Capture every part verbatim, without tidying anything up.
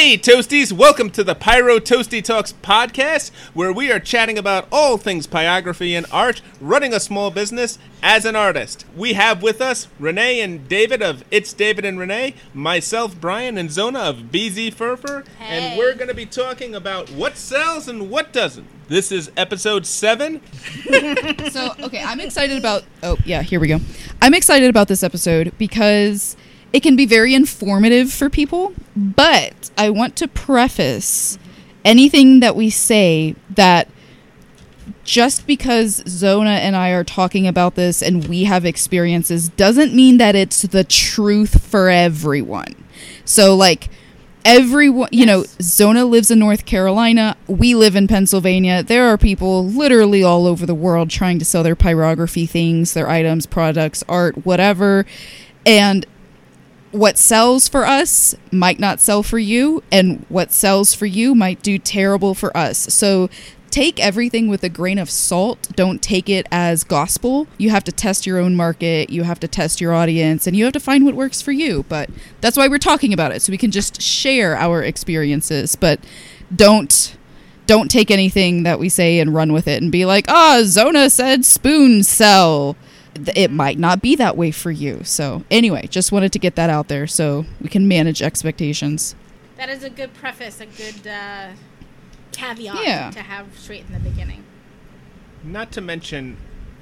Hey, Toasties! Welcome to the Pyro Toasty Talks podcast, where we are chatting about all things pyrography and art, running a small business as an artist. We have with us Renee and David of It's David and Renee, myself, Brian, and Zona of B Z Furfur, hey. And we're going to be talking about what sells and what doesn't. This is episode seven. So, okay, I'm excited about... Oh, yeah, here we go. I'm excited about this episode because... it can be very informative for people, but I want to preface anything that we say that just because Zona and I are talking about this and we have experiences doesn't mean that it's the truth for everyone. So, like, everyone, you yes. know, Zona lives in North Carolina. We live in Pennsylvania. There are people literally all over the world trying to sell their pyrography things, their items, products, art, whatever. And what sells for us might not sell for you, and what sells for you might do terrible for us. So take everything with a grain of salt. Don't take it as gospel. You have to test your own market. You have to test your audience, and you have to find what works for you. But that's why we're talking about it, so we can just share our experiences. But don't don't take anything that we say and run with it and be like, ah, oh, Zona said spoons sell. It might not be that way for you. So anyway, just wanted to get that out there so we can manage expectations. That is a good preface, a good uh, caveat yeah. to have straight in the beginning. Not to mention,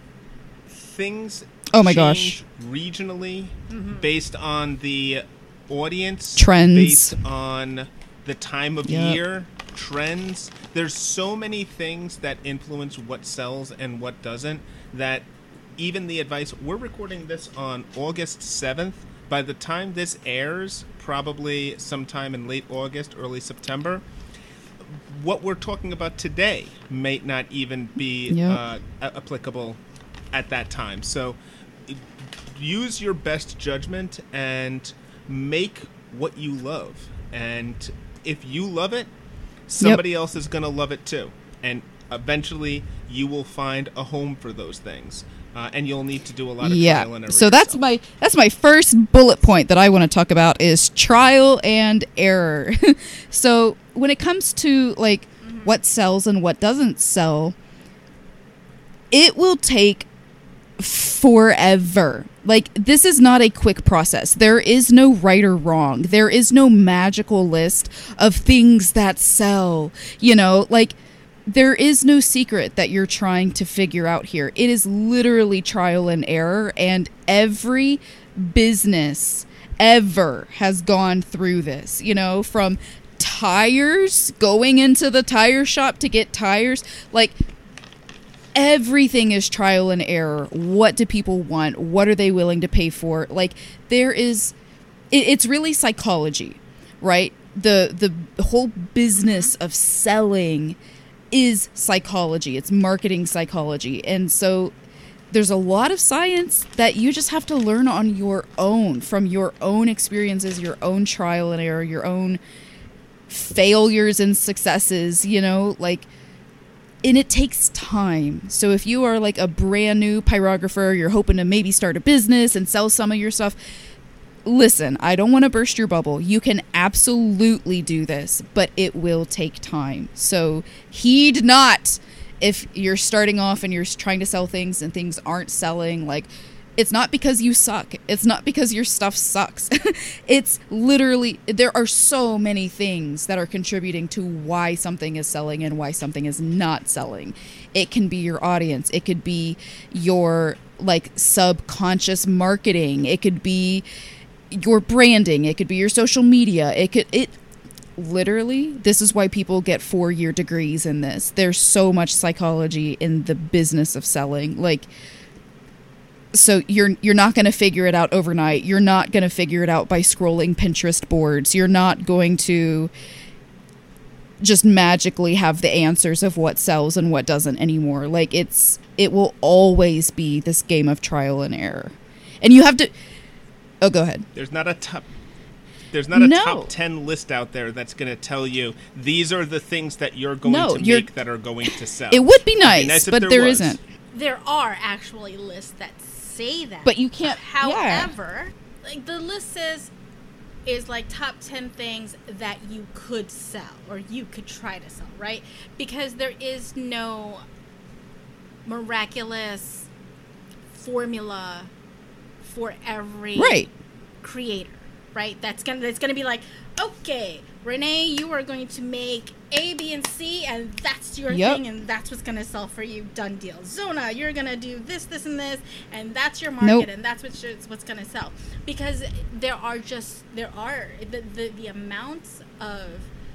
things oh my change gosh. regionally mm-hmm. based on the audience, trends, based on the time of yep. year, trends. There's so many things that influence what sells and what doesn't that even the advice, we're recording this on August seventh. By the time this airs, probably sometime in late August, early September, what we're talking about today may not even be yep. uh, applicable at that time. So use your best judgment and make what you love. And if you love it, somebody yep. else is going to love it too. And eventually you will find a home for those things. Uh, and you'll need to do a lot of yeah. trial and error. So that's my that's my first bullet point that I want to talk about is trial and error. So when it comes to like mm-hmm. what sells and what doesn't sell, it will take forever. Like, this is not a quick process. There is no right or wrong. There is no magical list of things that sell. You know, like, there is no secret that you're trying to figure out here. It is literally trial and error, and every business ever has gone through this, you know, from tires, going into the tire shop to get tires, like, everything is trial and error. What do people want? What are they willing to pay for? Like, there is, it, it's really psychology, right? The, the whole business of selling is psychology. It's marketing psychology. And so there's a lot of science that you just have to learn on your own, from your own experiences, your own trial and error, your own failures and successes, you know, like, and it takes time. So if you are like a brand new pyrographer, you're hoping to maybe start a business and sell some of your stuff, listen, I don't want to burst your bubble. You can absolutely do this, but it will take time. So heed not if you're starting off and you're trying to sell things and things aren't selling. Like, it's not because you suck. It's not because your stuff sucks. It's literally, there are so many things that are contributing to why something is selling and why something is not selling. It can be your audience. It could be your, like, subconscious marketing. It could be your branding. It could be your social media. It could, it literally, this is why people get four-year degrees in this. There's so much psychology in the business of selling. Like, so you're you're not going to figure it out overnight. You're not going to figure it out by scrolling Pinterest boards. You're not going to just magically have the answers of what sells and what doesn't anymore. Like, it's it will always be this game of trial and error. And you have to Oh, go ahead. There's not a top There's not a no. top ten list out there that's going to tell you these are the things that you're going no, to you're, make that are going to sell. It would be nice, nice but there, there was. isn't. There are actually lists that say that. But you can't. However, yeah. like, the list says is like top ten things that you could sell or you could try to sell, right? Because there is no miraculous formula for every right. creator, right? That's gonna that's gonna be like, okay, Renee, you are going to make A, B, and C, and that's your yep. thing, and that's what's gonna sell for you. Done deal. Zona, you're gonna do this, this, and this, and that's your market, nope. and that's what's what's gonna sell. Because there are just there are the the, the amounts of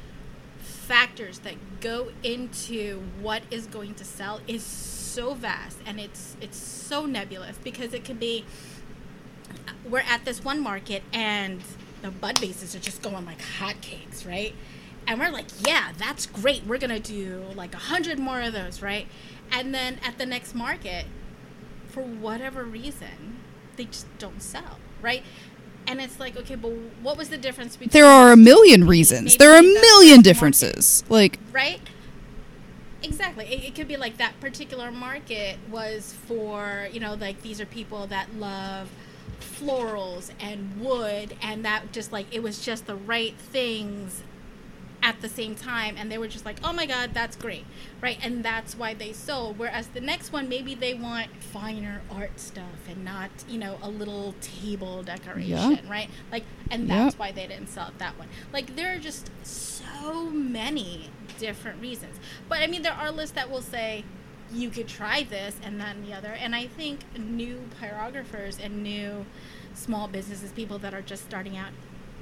factors that go into what is going to sell is so vast, and it's it's so nebulous, because it could be we're at this one market and the bud bases are just going like hotcakes, right? And we're like, yeah, that's great. We're going to do like a hundred more of those, right? And then at the next market, for whatever reason, they just don't sell, right? And it's like, okay, but what was the difference between... There are a million reasons. There are a million differences. Like, right? Exactly. It, it could be like that particular market was for, you know, like these are people that love florals and wood, and that just like it was just the right things at the same time, and they were just like, oh my god, that's great, right? And that's why they sold. Whereas the next one, maybe they want finer art stuff and not, you know, a little table decoration, yeah. right? Like, and that's yep. why they didn't sell that one. Like, there are just so many different reasons. But I mean, there are lists that will say you could try this and that and the other. And I think new pyrographers and new small businesses, people that are just starting out,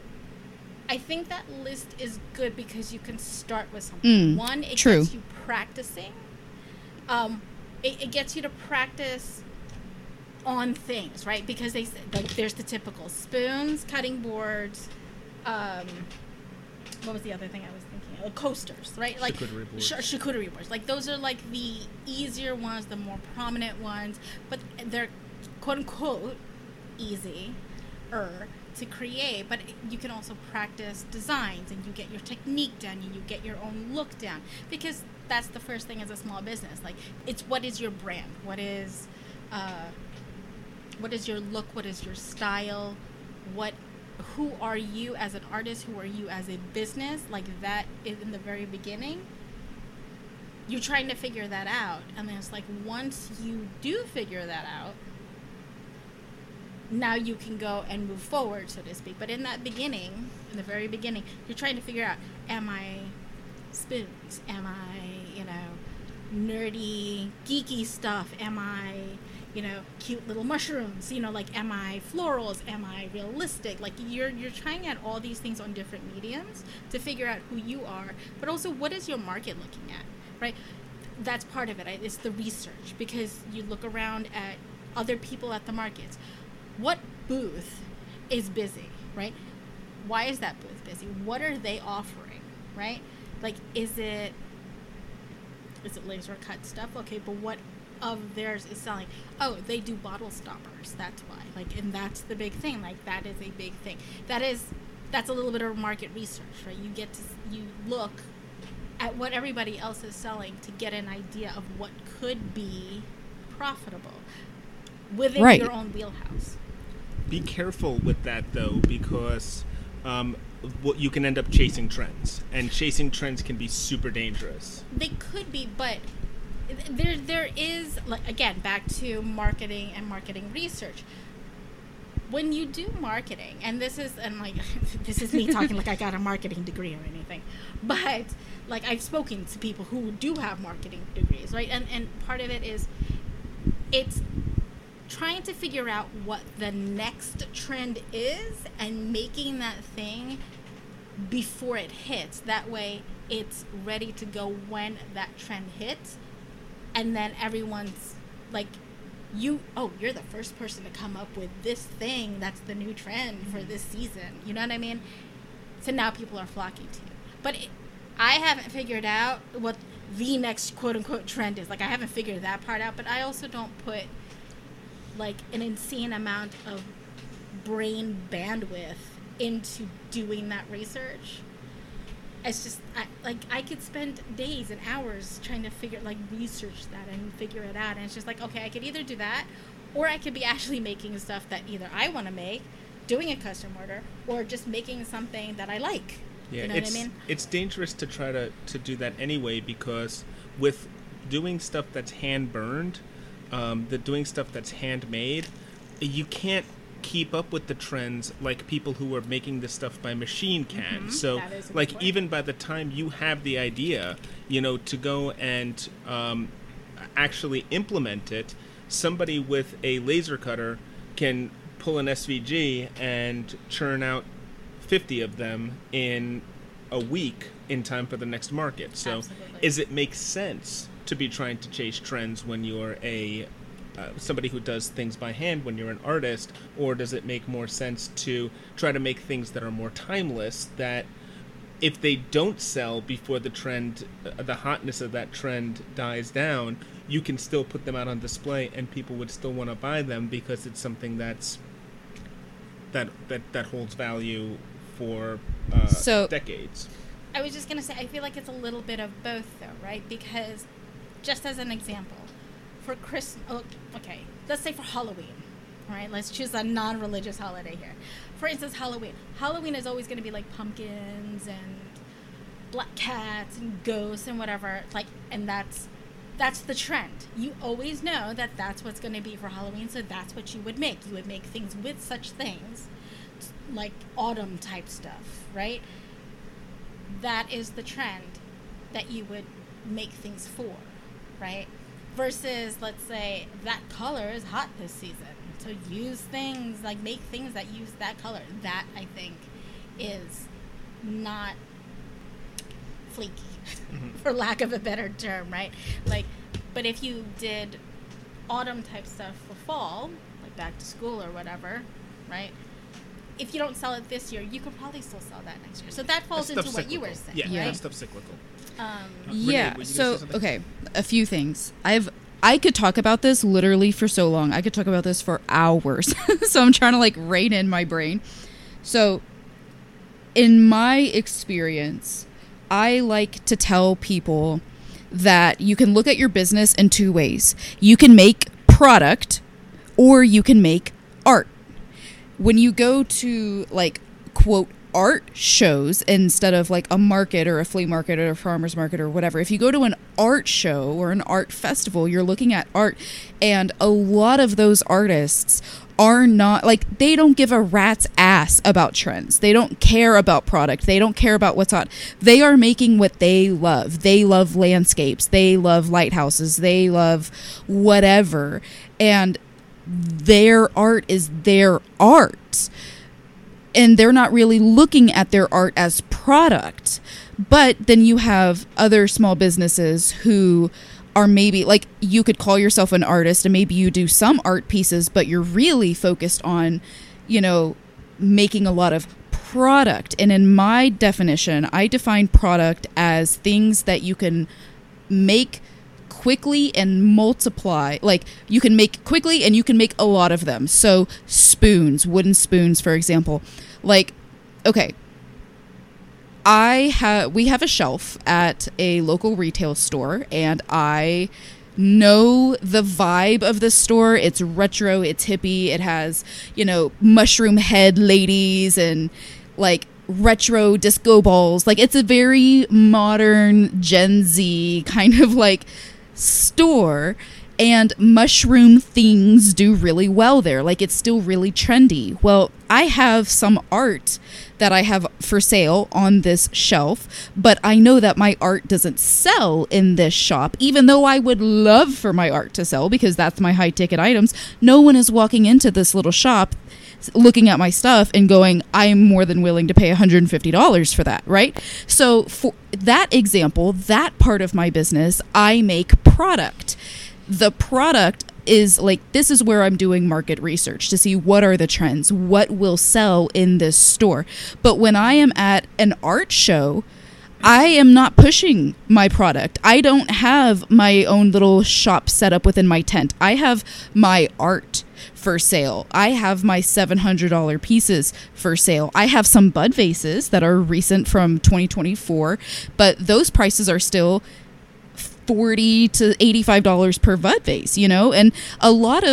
I think that list is good because you can start with something. Mm, One, it true. gets you practicing. Um, it, it gets you to practice on things, right? Because they like there's the typical spoons, cutting boards. Um, what was the other thing I was thinking? Uh, coasters, right? Like charcuterie boards. Sh- charcuterie boards. Like those are like the easier ones, the more prominent ones, but they're quote unquote easy er to create. But you can also practice designs, and you get your technique down, and you get your own look down, because that's the first thing as a small business. Like, it's what is your brand? What is uh, what is your look? What is your style? What who are you as an artist? Who are you as a business? Like, that is in the very beginning. You're trying to figure that out, and then it's like once you do figure that out, now you can go and move forward, so to speak. But in that beginning, in the very beginning, you're trying to figure out, am I spoons? Am I, you know, nerdy, geeky stuff? Am I, you know, cute little mushrooms? You know, like, am I florals? Am I realistic? Like, you're you're trying out all these things on different mediums to figure out who you are, but also what is your market looking at, right? That's part of it. It's the research, because you look around at other people at the markets. What booth is busy, right? Why is that booth busy? What are they offering, right? Like, is it is it laser cut stuff? Okay, but what of theirs is selling? Oh, they do bottle stoppers. That's why. Like, and that's the big thing. Like, that is a big thing. That is that's a little bit of market research, right? You get to you look at what everybody else is selling to get an idea of what could be profitable within right. your own wheelhouse. Be careful with that, though, because um, what you can end up chasing trends, and chasing trends can be super dangerous. They could be, but there there is, like, again, back to marketing and marketing research. When you do marketing, and this is and like this is me talking like I got a marketing degree or anything, but like, I've spoken to people who do have marketing degrees, right? And and part of it is it's trying to figure out what the next trend is and making that thing before it hits. That way it's ready to go when that trend hits, and then everyone's like, you oh you're the first person to come up with this thing that's the new trend for this season, you know what I mean? So now people are flocking to you. But it, I haven't figured out what the next quote-unquote trend is. Like, I haven't figured that part out, but I also don't put like an insane amount of brain bandwidth into doing that research. It's just I, like I could spend days and hours trying to figure like research that and figure it out, and it's just like, okay, I could either do that, or I could be actually making stuff that either I want to make, doing a custom order or just making something that I like. Yeah, you know it's, what I mean? It's dangerous to try to, to do that anyway, because with doing stuff that's hand burned, um, the doing stuff that's handmade, you can't keep up with the trends like people who are making this stuff by machine can. Mm-hmm. So, That is like, important. even by the time you have the idea, you know, to go and um, actually implement it, somebody with a laser cutter can pull an S V G and churn out fifty of them in a week in time for the next market. So, Absolutely. is it make sense to be trying to chase trends when you're a uh, somebody who does things by hand, when you're an artist, or does it make more sense to try to make things that are more timeless, that if they don't sell before the trend, uh, the hotness of that trend dies down, you can still put them out on display and people would still want to buy them because it's something that's that that, that holds value for uh, So- decades. I was just going to say, I feel like it's a little bit of both, though, right? Because, just as an example, for Christmas, oh, okay, let's say for Halloween, all right? Let's choose a non-religious holiday here. For instance, Halloween. Halloween is always going to be like pumpkins and black cats and ghosts and whatever. Like, and that's that's the trend. You always know that that's what's going to be for Halloween, so that's what you would make. You would make things with such things, like autumn type stuff, right? That is the trend that you would make things for, right? Versus, let's say, that color is hot this season. So use things, like make things that use that color. That, I think, is not flaky, Mm-hmm. for lack of a better term, right? Like, but if you did autumn type stuff for fall, like back to school or whatever, right? If you don't sell it this year, you could probably still sell that next year. So that falls That into stuff's what you were cyclical. saying, Yeah, right? that stuff's cyclical. Um, Renee, Yeah. were you gonna So say something? okay, a few things. I've I could talk about this literally for so long. I could talk about this for hours. So I'm trying to like rein in my brain. So in my experience, I like to tell people that you can look at your business in two ways. You can make product or you can make art. When you go to like quote art shows instead of like a market or a flea market or a farmer's market or whatever, if you go to an art show or an art festival, you're looking at art, and a lot of those artists are not like, they don't give a rat's ass about trends. They don't care about product. They don't care about what's hot. They are making what they love. They love landscapes. They love lighthouses. They love whatever. And their art is their art. And they're not really looking at their art as product. But then you have other small businesses who are maybe like, you could call yourself an artist and maybe you do some art pieces, but you're really focused on, you know, making a lot of product. And in my definition, I define product as things that you can make quickly and multiply. Like, you can make quickly and you can make a lot of them. So spoons, wooden spoons, for example. Like, okay, I have we have a shelf at a local retail store, and I know the vibe of the store. It's retro, it's hippie, it has, you know, mushroom head ladies and like retro disco balls. Like, it's a very modern Gen Z kind of like store, and mushroom things do really well there. Like, it's still really trendy. Well, I have some art that I have for sale on this shelf, but I know that my art doesn't sell in this shop, even though I would love for my art to sell because that's my high ticket items. No one is walking into this little shop looking at my stuff and going, I'm more than willing to pay one hundred fifty dollars for that, right? So for that example, that part of my business, I make product. The product is like, this is where I'm doing market research to see what are the trends, what will sell in this store. But when I am at an art show, I am not pushing my product. I don't have my own little shop set up within my tent. I have my art for sale. I have my seven hundred dollars pieces for sale. I have some bud vases that are recent from twenty twenty-four, but those prices are still forty to eighty-five dollars per bud vase, you know? And a lot of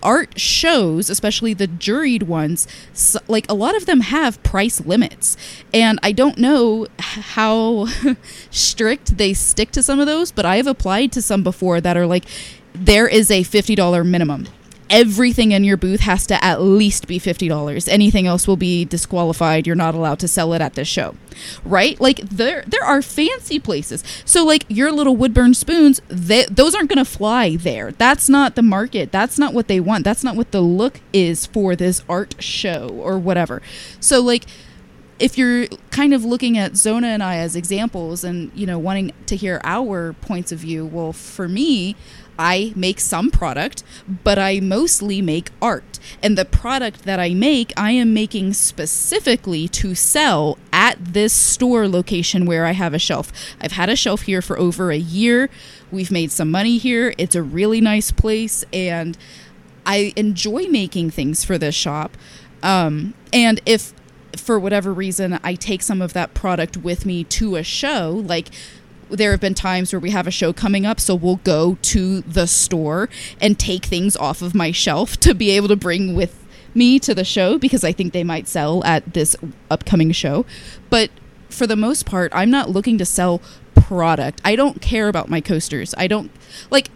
art shows, especially the juried ones, so, like a lot of them have price limits. And I don't know how strict they stick to some of those, but I have applied to some before that are like, there is a fifty dollars minimum. Everything in your booth has to at least be fifty dollars. Anything else will be disqualified. You're not allowed to sell it at this show, right? Like there there are fancy places. So like your little Woodburn spoons, they, those aren't going to fly there. That's not the market. That's not what they want. That's not what the look is for this art show or whatever. So like if you're kind of looking at Zona and I as examples and, you know, wanting to hear our points of view, well, for me, I make some product, but I mostly make art. And the product that I make, I am making specifically to sell at this store location where I have a shelf. I've had a shelf here for over a year. We've made some money here. It's a really nice place, and I enjoy making things for this shop. Um, and if, for whatever reason, I take some of that product with me to a show, like there have been times where we have a show coming up, so we'll go to the store and take things off of my shelf to be able to bring with me to the show because I think they might sell at this upcoming show. But for the most part, I'm not looking to sell product. I don't care about my coasters. I don't, like,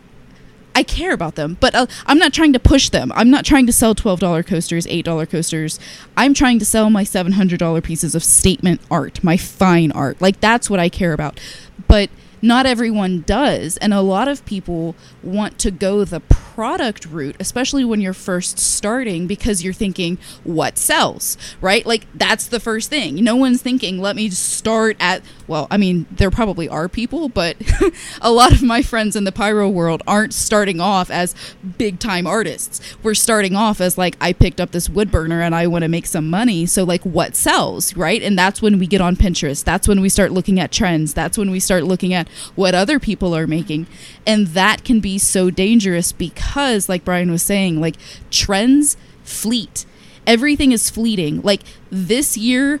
I care about them, but uh, I'm not trying to push them. I'm not trying to sell twelve dollars coasters, eight dollars coasters. I'm trying to sell my seven hundred dollars pieces of statement art, my fine art. Like, that's what I care about. But not everyone does, and a lot of people want to go the product route, especially when you're first starting, because you're thinking, what sells, right? Like, that's the first thing. No one's thinking, let me start at, well, I mean, there probably are people, but a lot of my friends in the pyro world aren't starting off as big-time artists. We're starting off as, like, I picked up this wood burner and I want to make some money, so, like, what sells, right? And that's when we get on Pinterest. That's when we start looking at trends. That's when we start looking at what other people are making. And that can be so dangerous because, like Brian was saying, like, trends fleet. Everything is fleeting. Like, this year,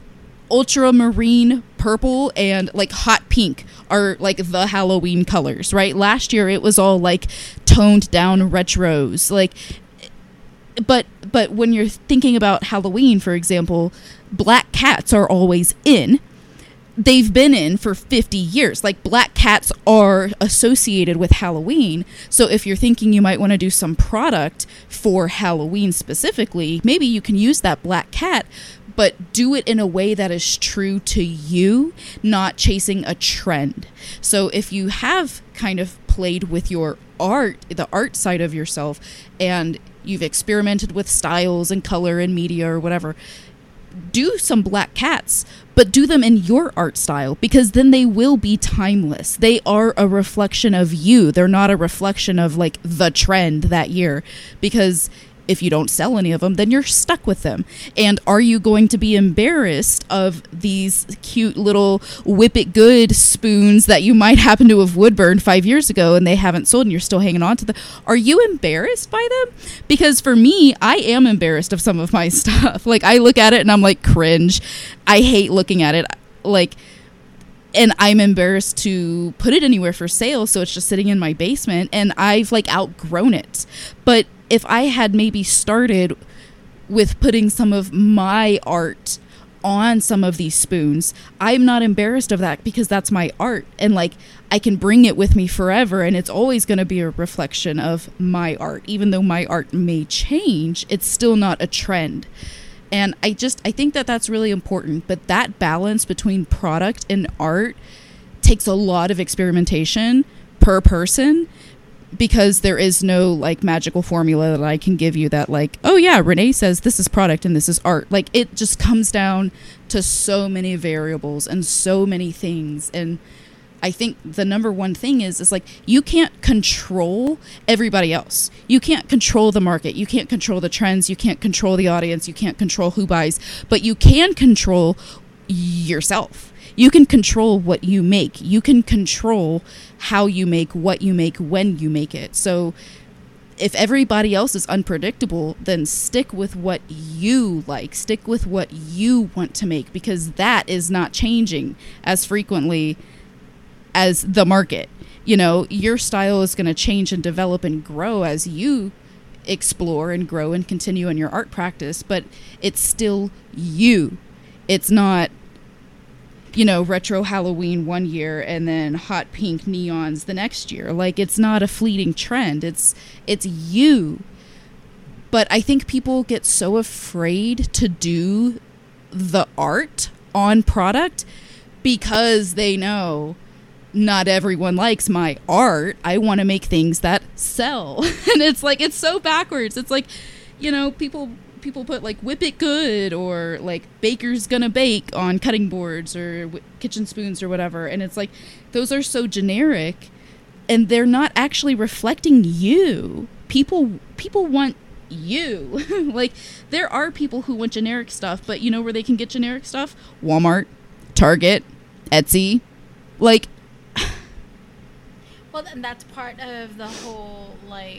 ultramarine purple and like hot pink are like the Halloween colors, right? Last year it was all like toned down retros. Like, but but when you're thinking about Halloween, for example, black cats are always in. They've been in for fifty years. Like, black cats are associated with Halloween. So if you're thinking you might want to do some product for Halloween specifically, maybe you can use that black cat, but do it in a way that is true to you, not chasing a trend. So if you have kind of played with your art, the art side of yourself, and you've experimented with styles and color and media or whatever, do some black cats, but do them in your art style, because then they will be timeless. They are a reflection of you. They're not a reflection of like the trend that year, because if you don't sell any of them, then you're stuck with them. And are you going to be embarrassed of these cute little Whip It Good spoons that you might happen to have wood burned five years ago and they haven't sold and you're still hanging on to them? Are you embarrassed by them? Because for me, I am embarrassed of some of my stuff. Like, I look at it and I'm like, cringe. I hate looking at it. Like, and I'm embarrassed to put it anywhere for sale, so it's just sitting in my basement, and I've like outgrown it. But if I had maybe started with putting some of my art on some of these spoons, I'm not embarrassed of that, because that's my art, and like I can bring it with me forever, and it's always going to be a reflection of my art. Even though my art may change, it's still not a trend. And I just, I think that that's really important. But that balance between product and art takes a lot of experimentation per person, because there is no like magical formula that I can give you that like, oh yeah, Renee says this is product and this is art. Like, it just comes down to so many variables and so many things. And I think the number one thing is, is like, you can't control everybody else. You can't control the market. You can't control the trends. You can't control the audience. You can't control who buys, but you can control yourself. You can control what you make. You can control how you make, what you make, when you make it. So if everybody else is unpredictable, then stick with what you like. Stick with what you want to make, because that is not changing as frequently as the market. You know, your style is going to change and develop and grow as you explore and grow and continue in your art practice, but it's still you. It's not, you know, retro Halloween one year and then hot pink neons the next year. Like, it's not a fleeting trend. It's it's you. But I think people get so afraid to do the art on product because they know not everyone likes my art. I want to make things that sell. And it's like, it's so backwards. It's like, you know, people people put like whip it good or like baker's gonna bake on cutting boards or w- kitchen spoons or whatever. And it's like, those are so generic and they're not actually reflecting you. People people want you. Like, there are people who want generic stuff, but you know where they can get generic stuff? Walmart, Target, Etsy. Like, well, and that's part of the whole, like,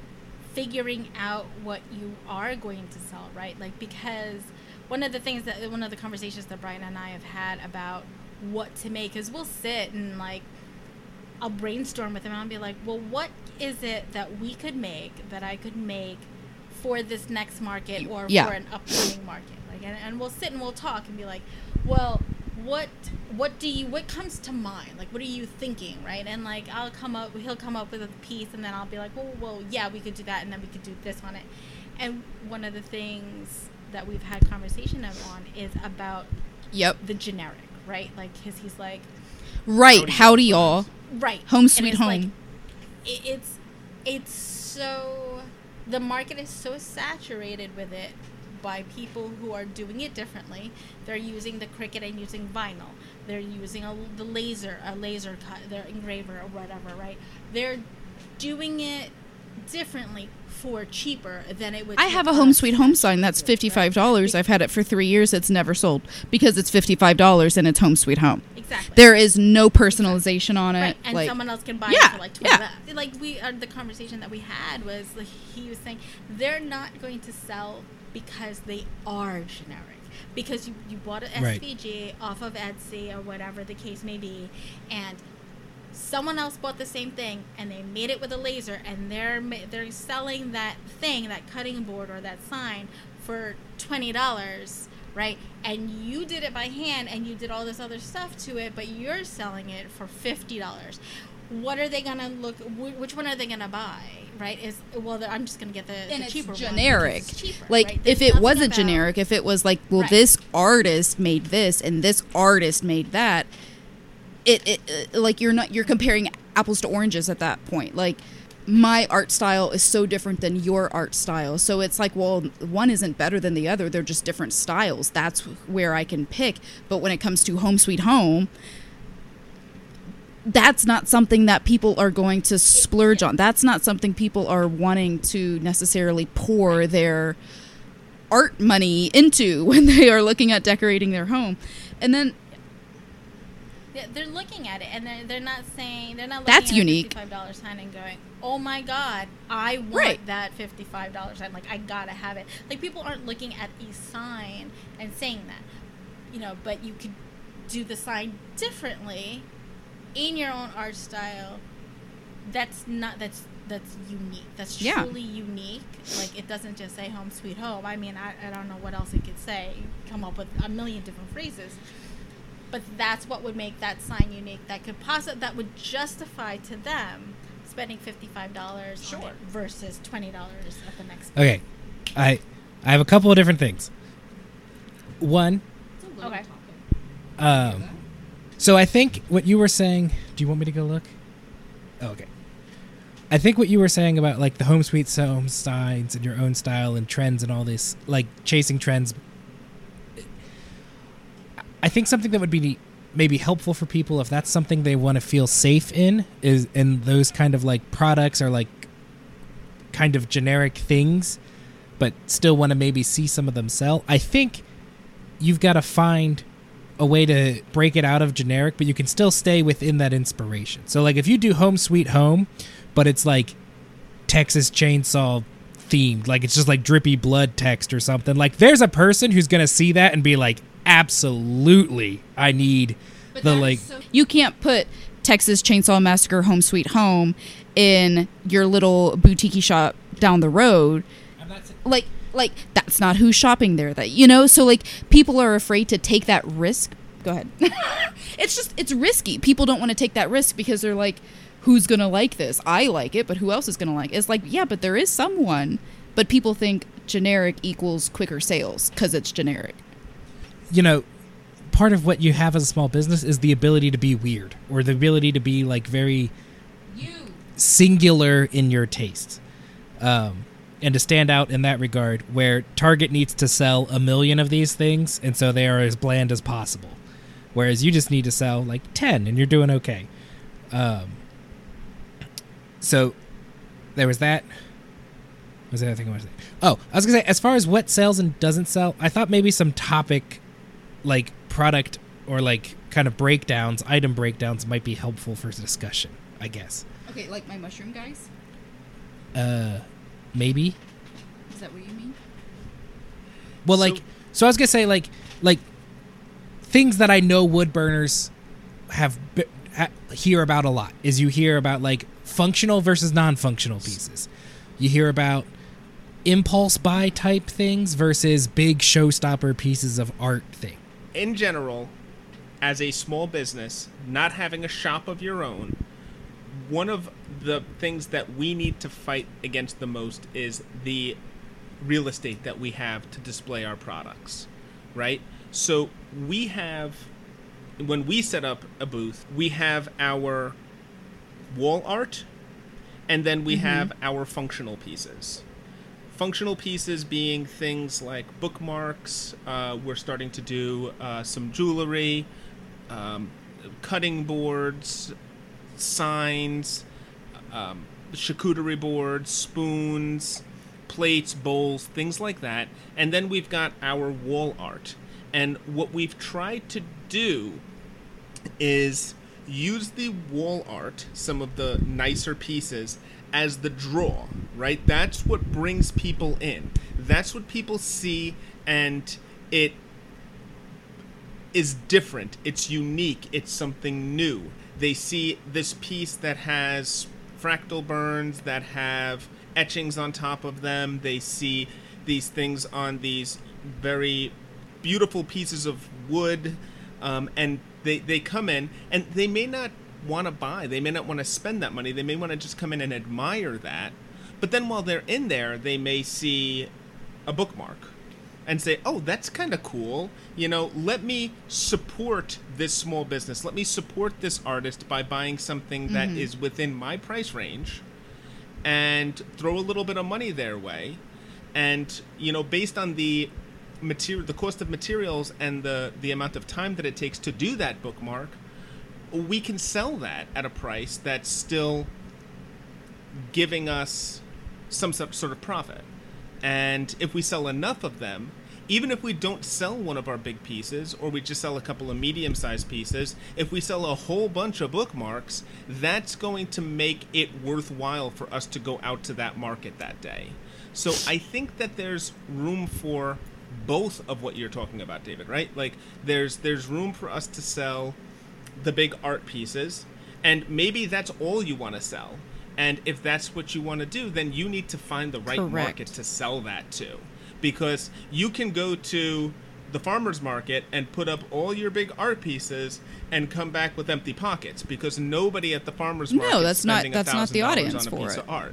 figuring out what you are going to sell, right? Like, because one of the things that, one of the conversations that Brian and I have had about what to make is we'll sit and, like, I'll brainstorm with him and I'll be like, well, what is it that we could make, that I could make for this next market or yeah. for an upcoming market? Like, and, and we'll sit and we'll talk and be like, well, what what do you what comes to mind? Like, what are you thinking, right? And like, I'll come up he'll come up with a piece and then I'll be like, well, well yeah, we could do that and then we could do this on it. And one of the things that we've had conversation on is about yep. the generic, right? Like, his he's like, right, howdy y'all. Right. Home sweet it's home. Like, it, it's it's so, the market is so saturated with it by people who are doing it differently. They're using the Cricut and using vinyl. They're using a, the laser, a laser cut, their engraver or whatever, right? They're doing it differently for cheaper than it would. I have a Home Sweet Home sign that's fifty-five dollars. I've had it for three years. It's never sold because it's fifty-five dollars and it's Home Sweet Home. Exactly. There is no personalization on it. Right, and like, someone else can buy yeah, it for like twenty yeah. bucks. Like, we, uh, the conversation that we had was, like, he was saying they're not going to sell because they are generic. Because you, you bought an S V G right. off of Etsy or whatever the case may be, and someone else bought the same thing and they made it with a laser, and they're they're selling that thing, that cutting board or that sign, for twenty dollars, right? And you did it by hand and you did all this other stuff to it, but you're selling it for fifty dollars. What are they gonna look? Which one are they gonna buy? Right? Is well, I'm just gonna get the, and the it's cheaper generic. one. It's cheaper, like, right? if it was a generic, if it was like, well, right. this artist made this and this artist made that, it, it, it like you're not you're comparing apples to oranges at that point. Like, my art style is so different than your art style, so it's like, well, one isn't better than the other. They're just different styles. That's where I can pick. But when it comes to Home Sweet Home, that's not something that people are going to splurge on. That's not something people are wanting to necessarily pour their art money into when they are looking at decorating their home. And then yeah, they're looking at it and they're, they're not saying, they're not looking that's at unique. a fifty-five dollars sign and going, oh my God, I want right. that fifty-five dollars sign. Like, I gotta have it. Like, people aren't looking at the sign and saying that, you know, but you could do the sign differently in your own art style. That's not that's that's unique. That's yeah. truly unique. Like, it doesn't just say Home Sweet Home. I mean, I, I don't know what else it could say. Come up with a million different phrases, but that's what would make that sign unique. That could possibly that would justify to them spending fifty-five dollars sure. on it versus twenty dollars at the next. Okay, I I have a couple of different things. One. Okay. Um. So I think what you were saying, do you want me to go look? Oh, okay. I think what you were saying about, like, the Home Sweet Home signs and your own style and trends and all this, like, chasing trends, I think something that would be maybe helpful for people, if that's something they want to feel safe in, is in those kind of, like, products or, like, kind of generic things, but still want to maybe see some of them sell. I think you've got to find a way to break it out of generic, but you can still stay within that inspiration. So, like, if you do Home Sweet Home, but it's like Texas Chainsaw themed, like it's just like drippy blood text or something, like, there's a person who's gonna see that and be like, absolutely, I need but the like so- you can't put Texas Chainsaw Massacre Home Sweet Home in your little boutique shop down the road, I'm not saying- like like that's not who's shopping there, that you know, so like people are afraid to take that risk. Go ahead. It's just it's risky. People don't want to take that risk because they're like, who's gonna like this? I like it, but who else is gonna like it? It's like, yeah, but there is someone. But people think generic equals quicker sales because it's generic. you know, part of what you have as a small business is the ability to be weird, or the ability to be like very You. singular in your tastes, um, and to stand out in that regard, where Target needs to sell a million of these things, and so they are as bland as possible, whereas you just need to sell like ten and you're doing okay. Um, so there was that. What was the other thing I wanted to say? Oh, I was gonna say, as far as what sells and doesn't sell, I thought maybe some topic, like product or like kind of breakdowns, item breakdowns, might be helpful for discussion, I guess. Okay, like my mushroom guys? Uh, maybe. Is that what you mean? Well, So- like, so I was gonna say, like, like things that I know wood burners have b- ha- hear about a lot is you hear about like functional versus non-functional pieces. You hear about impulse buy type things versus big showstopper pieces of art thing. In general, as a small business, not having a shop of your own, one of the things that we need to fight against the most is the real estate that we have to display our products, right? So we have, when we set up a booth, we have our wall art, and then we have our functional pieces. Functional pieces being things like bookmarks. Uh, we're starting to do uh, some jewelry, um, cutting boards, signs, um, charcuterie boards, spoons, plates, bowls, things like that. And then we've got our wall art. And what we've tried to do is use the wall art, some of the nicer pieces, as the draw, right? That's what brings people in. That's what people see, and it is different. It's unique. It's something new. They see this piece that has fractal burns, that have etchings on top of them. They see these things on these very beautiful pieces of wood, um, and they, they come in, and they may not want to buy. They may not want to spend that money. They may want to just come in and admire that. But then while they're in there, they may see a bookmark and say, oh, that's kind of cool. You know, let me support this small business. Let me support this artist by buying something that is within my price range, and throw a little bit of money their way. And, you know, based on the material, the cost of materials and the, the amount of time that it takes to do that bookmark, we can sell that at a price that's still giving us some sort of profit. And if we sell enough of them, even if we don't sell one of our big pieces, or we just sell a couple of medium-sized pieces, if we sell a whole bunch of bookmarks, that's going to make it worthwhile for us to go out to that market that day. So I think that there's room for both of what you're talking about, David, right? Like, there's there's room for us to sell the big art pieces, and maybe that's all you want to sell. And if that's what you want to do, then you need to find the right Correct. market to sell that to. Because you can go to the farmer's market and put up all your big art pieces and come back with empty pockets, because nobody at the farmer's No, market that's is not- spending that's not the one thousand dollars audience on a for piece it. of art.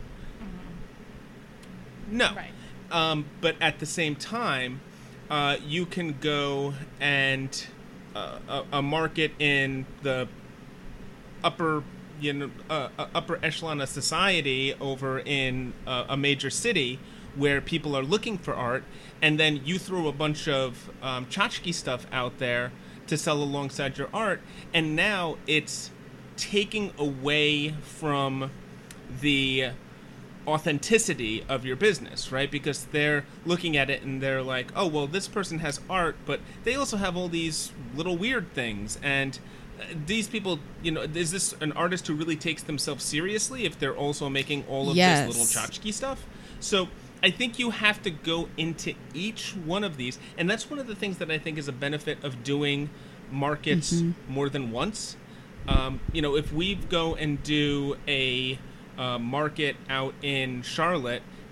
No. Right. Um, but at the same time, uh, you can go and uh, a, a market in the upper, you know, uh, uh, upper echelon of society over in uh, a major city where people are looking for art, and then you throw a bunch of um, tchotchke stuff out there to sell alongside your art, and now it's taking away from the authenticity of your business, right? Because they're looking at it and they're like, oh, well, this person has art, but they also have all these little weird things. And uh, these people, you know, is this an artist who really takes themselves seriously if they're also making all of Yes. this little tchotchke stuff? So I think you have to go into each one of these. And that's one of the things that I think is a benefit of doing markets more than once. Um, you know, if we go and do a uh, market out in Charlotte,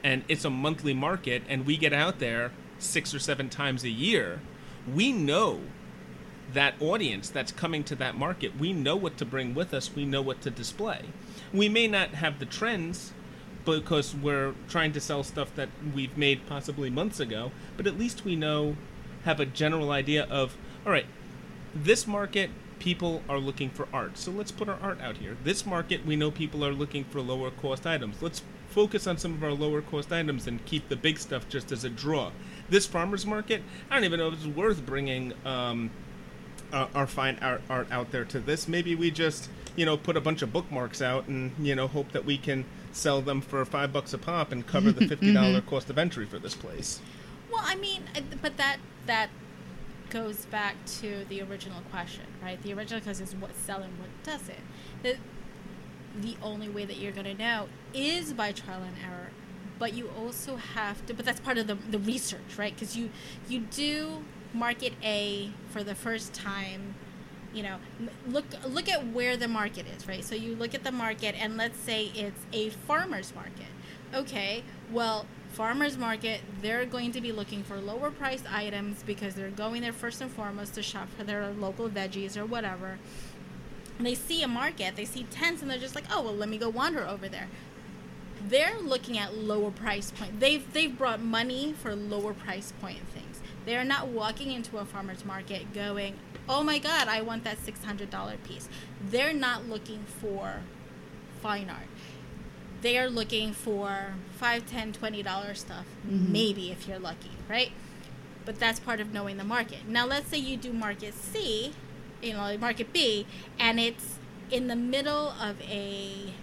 and it's a monthly market, and we get out there six or seven times a year, we know that audience that's coming to that market. We know what to bring with us. We know what to display. We may not have the trends because we're trying to sell stuff that we've made possibly months ago, but at least we know, have a general idea of, all right, this market, people are looking for art, so let's put our art out here. This market, we know people are looking for lower cost items. Let's focus on some of our lower cost items and keep the big stuff just as a draw. This farmer's market, I don't even know if it's worth bringing um, uh, our fine art, art out there to this. Maybe we just, you know, put a bunch of bookmarks out and, you know, hope that we can sell them for five bucks a pop and cover the fifty dollars mm-hmm. cost of entry for this place. Well, I mean, but that that goes back to the original question, right? The original question is what's selling, what doesn't. The, the only way that you're going to know is by trial and error, but you also have to, but that's part of the, the research, right? Because you, you do market A for the first time. You know, look look at where the market is, right? So you look at the market, and let's say it's a farmer's market. Okay, well, farmer's market, they're going to be looking for lower priced items because they're going there first and foremost to shop for their local veggies or whatever. And they see a market, they see tents, and they're just like, oh, well, let me go wander over there. They're looking at lower price point. They've they've brought money for lower price point things. They're not walking into a farmer's market going, oh my God, I want that six hundred dollars piece. They're not looking for fine art. They are looking for five, ten, twenty dollars stuff, mm-hmm. maybe if you're lucky, right? But that's part of knowing the market. Now, let's say you do market C, you know, market B, and it's in the middle of a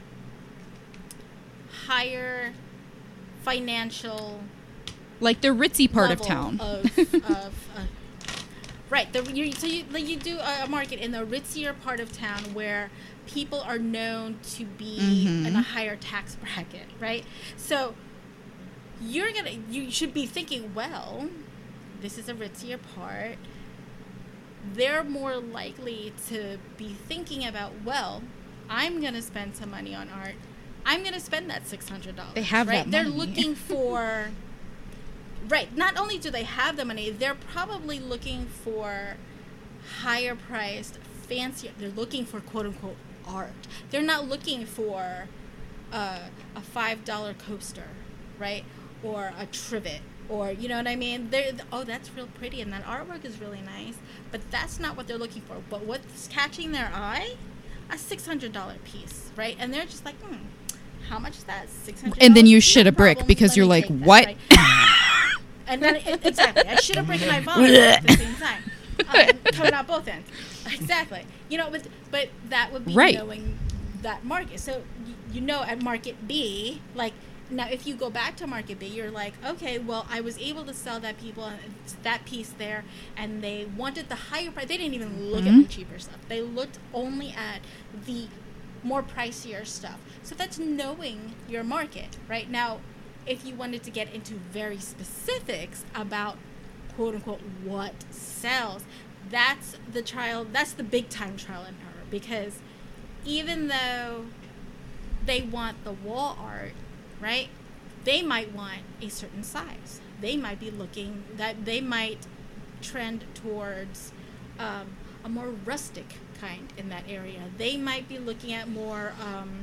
higher financial, like the ritzy part of town. Of, of, uh, right. The, you, so you, like you do a market in the ritzier part of town where people are known to be mm-hmm. in a higher tax bracket, right? So you're gonna, you should be thinking, well, this is a ritzier part. They're more likely to be thinking about, well, I'm gonna spend some money on art. I'm gonna spend that six hundred dollars. They have right? that They're money. looking for. Right. Not only do they have the money, they're probably looking for higher priced, fancier. They're looking for quote unquote art. They're not looking for uh, a five dollar coaster, right? Or a trivet, or you know what I mean? They're, oh, that's real pretty, and that artwork is really nice. But that's not what they're looking for. But what's catching their eye? A six hundred dollar piece, right? And they're just like, hmm, how much is that? Six hundred. And then you shit a brick because you're like, what? That, right? And then it, exactly, I should have break my vomit at the same time, um, coming out both ends. Exactly, you know, but but that would be right. knowing that market. So y- you know, at market B, like now, if you go back to market B, you're like, okay, well, I was able to sell that people that piece there, and they wanted the higher price. They didn't even look mm-hmm. at the cheaper stuff. They looked only at the more pricier stuff. So that's knowing your market, right? Now, if you wanted to get into very specifics about quote unquote what sells, that's the trial, that's the big time trial and error, because even though they want the wall art, right, they might want a certain size. They might be looking, that they might trend towards um, a more rustic kind in that area. They might be looking at more um,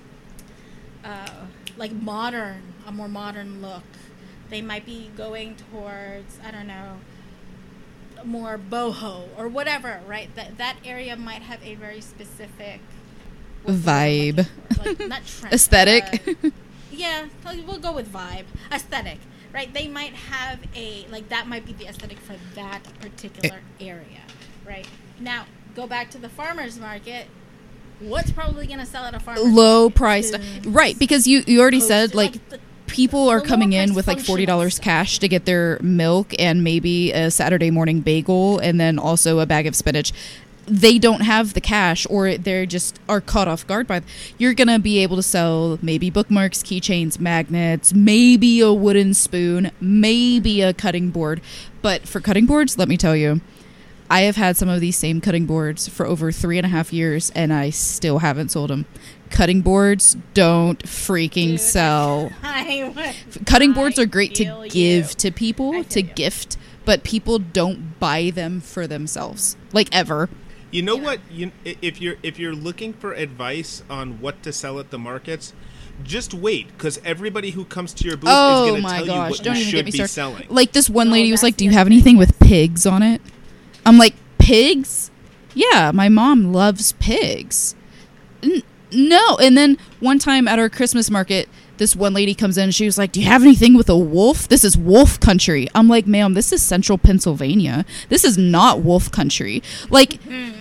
uh, like modern, a more modern look. They might be going towards, I don't know, more boho or whatever, right? That that area might have a very specific vibe, like, not trend, aesthetic. Uh, yeah, we'll go with vibe, aesthetic, right? They might have a, like, that might be the aesthetic for that particular area, right? Now, go back to the farmer's market. What's probably going to sell at a farmer's low market? priced, right? Because you you already Coaster, said like. like the, people are coming in with like forty dollars cash to get their milk and maybe a Saturday morning bagel and then also a bag of spinach. They don't have the cash, or they're just are caught off guard by. You're going to be able to sell maybe bookmarks, keychains, magnets, maybe a wooden spoon, maybe a cutting board. But for cutting boards, let me tell you, I have had some of these same cutting boards for over three and a half years, and I still haven't sold them. Cutting boards don't freaking Dude, sell. I, Cutting boards I are great to feel give you. to I people, feel to you. gift, but people don't buy them for themselves, like ever. You know Yeah. what? You, if you're if you're looking for advice on what to sell at the markets, just wait, because everybody who comes to your booth is Oh going to my tell you gosh! what Don't you even should get me be started. selling. Like this one Oh, lady was that's like, "Do you the have other anything thing, with pigs on it?" I'm like, "Pigs? Yeah, my mom loves pigs." N- no. And then one time at our Christmas market, this one lady comes in and she was like, "Do you have anything with a wolf? This is wolf country." I'm like, "Ma'am, this is central Pennsylvania. This is not wolf country. Like,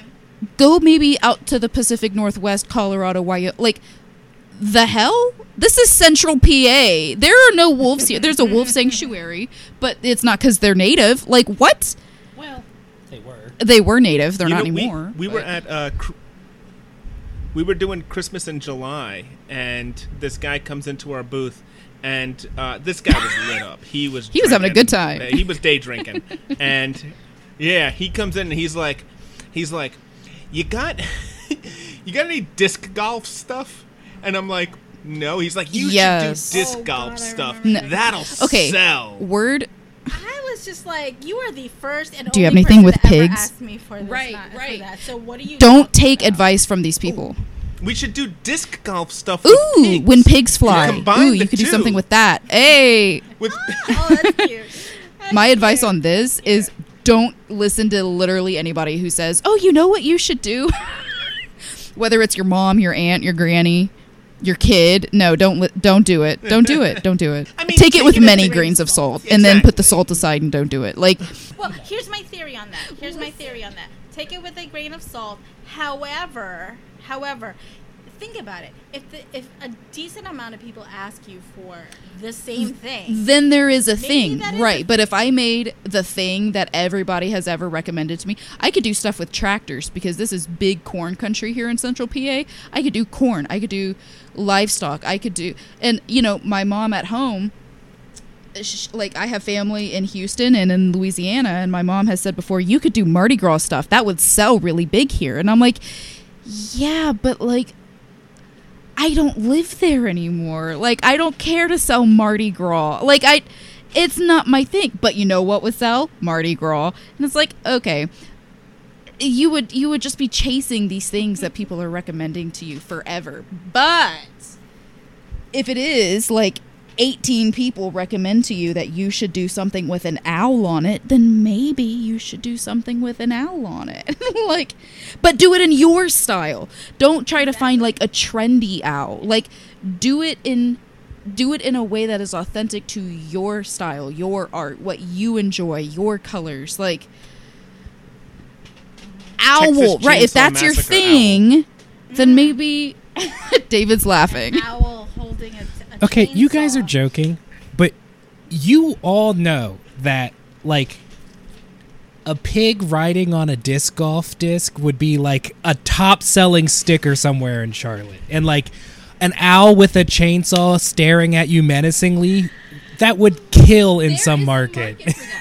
go maybe out to the Pacific Northwest, Colorado, Wyoming. Like, the hell? This is central P A. There are no wolves here. There's a wolf sanctuary, but it's not because they're native. Like, what? Well, They were. They were native. They're You not know, we- anymore. We, were but- at uh, cr- we were doing Christmas in July, and this guy comes into our booth, and uh, this guy was lit up. He was He was having a drinking. good time. Uh, He was day drinking, and yeah, he comes in and he's like, he's like, you got, you got any disc golf stuff? And I'm like, no. He's like, you Yes. should do disc Oh, golf God, I stuff. remember that. That'll Okay. sell. Word. I was just like, you are the first and Do you have only anything person with to ever pigs? ask me for this, Right, not- for right. that. So what do you Don't talking take about? advice from these people. We should do disc golf stuff. With Ooh, pigs. when pigs fly. Combine Ooh, the you could do two. something with that. Hey. With Oh, that's cute. That's My advice cute. on this is don't listen to literally anybody who says, "Oh, you know what you should do?" Whether it's your mom, your aunt, your granny, your kid. No, don't li- don't do it. Don't do it. Don't do it. I mean, take it take with it with many grains grains of of salt. salt, and then put the Exactly. salt aside and don't do it. Like, Well, here's my theory on that. Here's my theory on that. Take it with a grain of salt. However, however, think about it. If the, if a decent amount of people ask you for the same thing, then there is a Maybe thing, that is right? a But if I made the thing that everybody has ever recommended to me, I could do stuff with tractors because this is big corn country here in central P A. I could do corn. I could do livestock. I could do, and you know, my mom at home, sh- like I have family in Houston and in Louisiana, and my mom has said before, you could do Mardi Gras stuff. That would sell really big here. And I'm like, yeah, but like, I don't live there anymore. Like, I don't care to sell Mardi Gras. Like, I, it's not my thing. But you know what would sell? Mardi Gras. And it's like, okay, you would you would just be chasing these things that people are recommending to you forever. But if it is like eighteen people recommend to you that you should do something with an owl on it, then maybe you should do something with an owl on it. Like, but do it in your style. Don't try to find like a trendy owl. Like, do it in do it in a way that is authentic to your style, your art, what you enjoy, your colors. Like, owl, Texas right? If Chainsaw that's your Massacre thing, then maybe David's laughing. owl holding a, a Okay, you guys are chainsaw. joking, but you all know that, like, a pig riding on a disc golf disc would be like a top selling sticker somewhere in Charlotte. And like an owl with a chainsaw staring at you menacingly, that would kill in There some is a market. for that.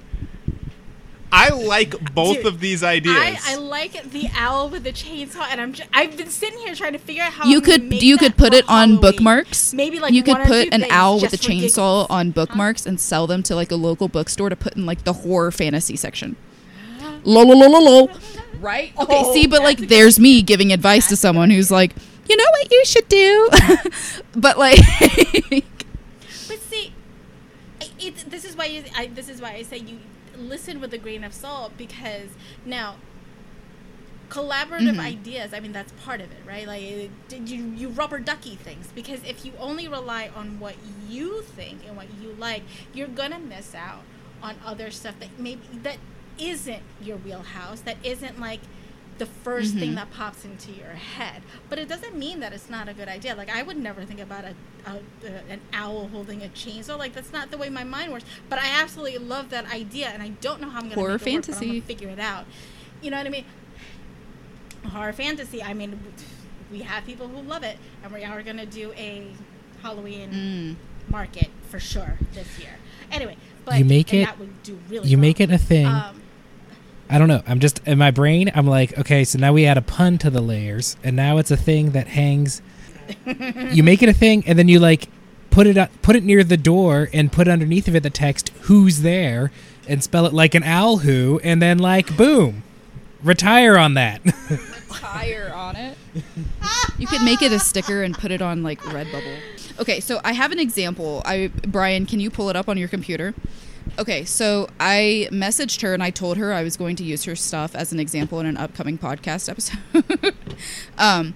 I like both Dude, of these ideas. I, I like the owl with the chainsaw, and I'm j- I've been sitting here trying to figure out how You I'm gonna could make you that could put for it on Halloween. bookmarks. Maybe like you could one or put two an things owl with a just for chainsaw giggles. on bookmarks and sell them to like a local bookstore to put in like the horror fantasy section. Lo lo lo lo lo. Right? Okay, Oh, see, but that's like a good there's me giving advice to That's a someone good who's idea. like, you know what you should do? But like But see, I- it, this is why you, I, this is why I say you listen with a grain of salt, because now collaborative Mhm. ideas, I mean, that's part of it, right? Like it, did you you rubber ducky things, because if you only rely on what you think and what you like, you're gonna miss out on other stuff that maybe that isn't your wheelhouse, that isn't like the 1st thing Mhm. that pops into your head. But it doesn't mean that it's not a good idea. Like, I would never think about a, a, a an owl holding a chainsaw. Like, that's not the way my mind works. But I absolutely love that idea, and I don't know how I'm going to Horror make it work, but I'm fantasy. going to figure it out. You know what I mean? Horror fantasy. I mean, we have people who love it, and we are going to do a Halloween mm, market for sure this year. Anyway, but You make and it- that would do really You well. make it a thing. Um, I don't know. I'm just in my brain. I'm like, okay, so now we add a pun to the layers, and now it's a thing that hangs. You make it a thing, and then you like put it up, put it near the door, and put underneath of it the text "Who's there?" and spell it like an owl who, and then like boom, retire on that. Retire on it. You could make it a sticker and put it on like Redbubble. Okay, so I have an example. I Brian, can you pull it up on your computer? Okay, so I messaged her and I told her I was going to use her stuff as an example in an upcoming podcast episode. um,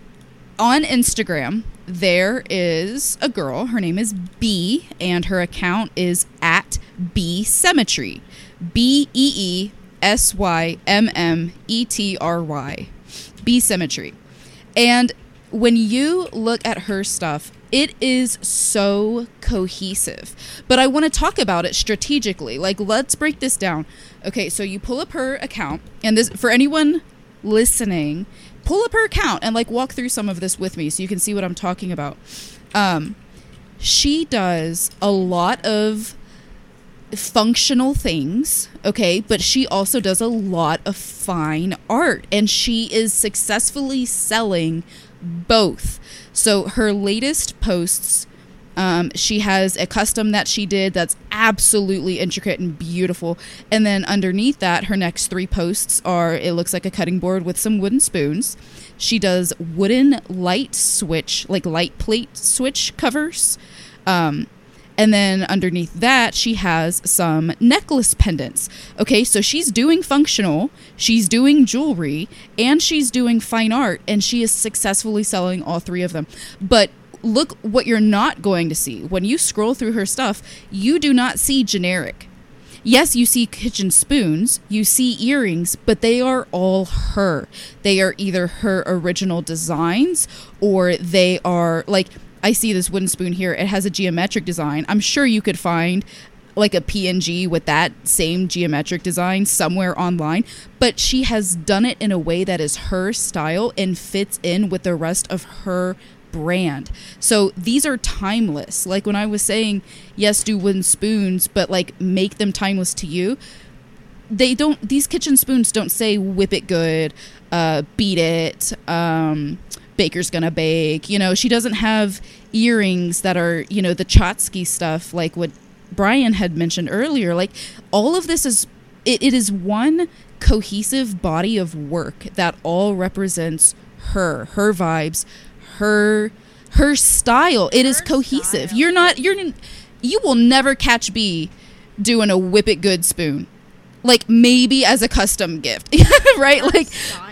on Instagram, there is a girl. Her name is B, and her account is at B Symmetry. B E E S Y M M E T R Y. B Symmetry. And when you look at her stuff, it is so cohesive. But I want to talk about it strategically. Like, let's break this down. Okay, so you pull up her account, and this, for anyone listening, pull up her account and like walk through some of this with me so you can see what I'm talking about. Um, she does a lot of functional things, okay, but she also does a lot of fine art, and she is successfully selling both. So her latest posts, um, she has a custom that she did that's absolutely intricate and beautiful. And then underneath that, her next three posts are, it looks like a cutting board with some wooden spoons. She does wooden light switch, like light plate switch covers. Um, and then underneath that, she has some necklace pendants. Okay, so she's doing functional, she's doing jewelry, and she's doing fine art, and she is successfully selling all three of them. But look what you're not going to see. When you scroll through her stuff, you do not see generic. Yes, you see kitchen spoons, you see earrings, but they are all her. They are either her original designs, or they are like, I see this wooden spoon here. It has a geometric design. I'm sure you could find like a P N G with that same geometric design somewhere online, but she has done it in a way that is her style and fits in with the rest of her brand. So these are timeless. Like when I was saying, yes, do wooden spoons, but like make them timeless to you. They don't, these kitchen spoons don't say whip it good, uh, beat it, um, baker's gonna bake. You know, she doesn't have earrings that are, you know, the Chotsky stuff, like what Brian had mentioned earlier. Like all of this is, it, it is one cohesive body of work that all represents her, her vibes, her her style. It her is cohesive. Style. You're not you're you will never catch B doing a whip it good spoon. Like maybe as a custom gift. Right? Her like style.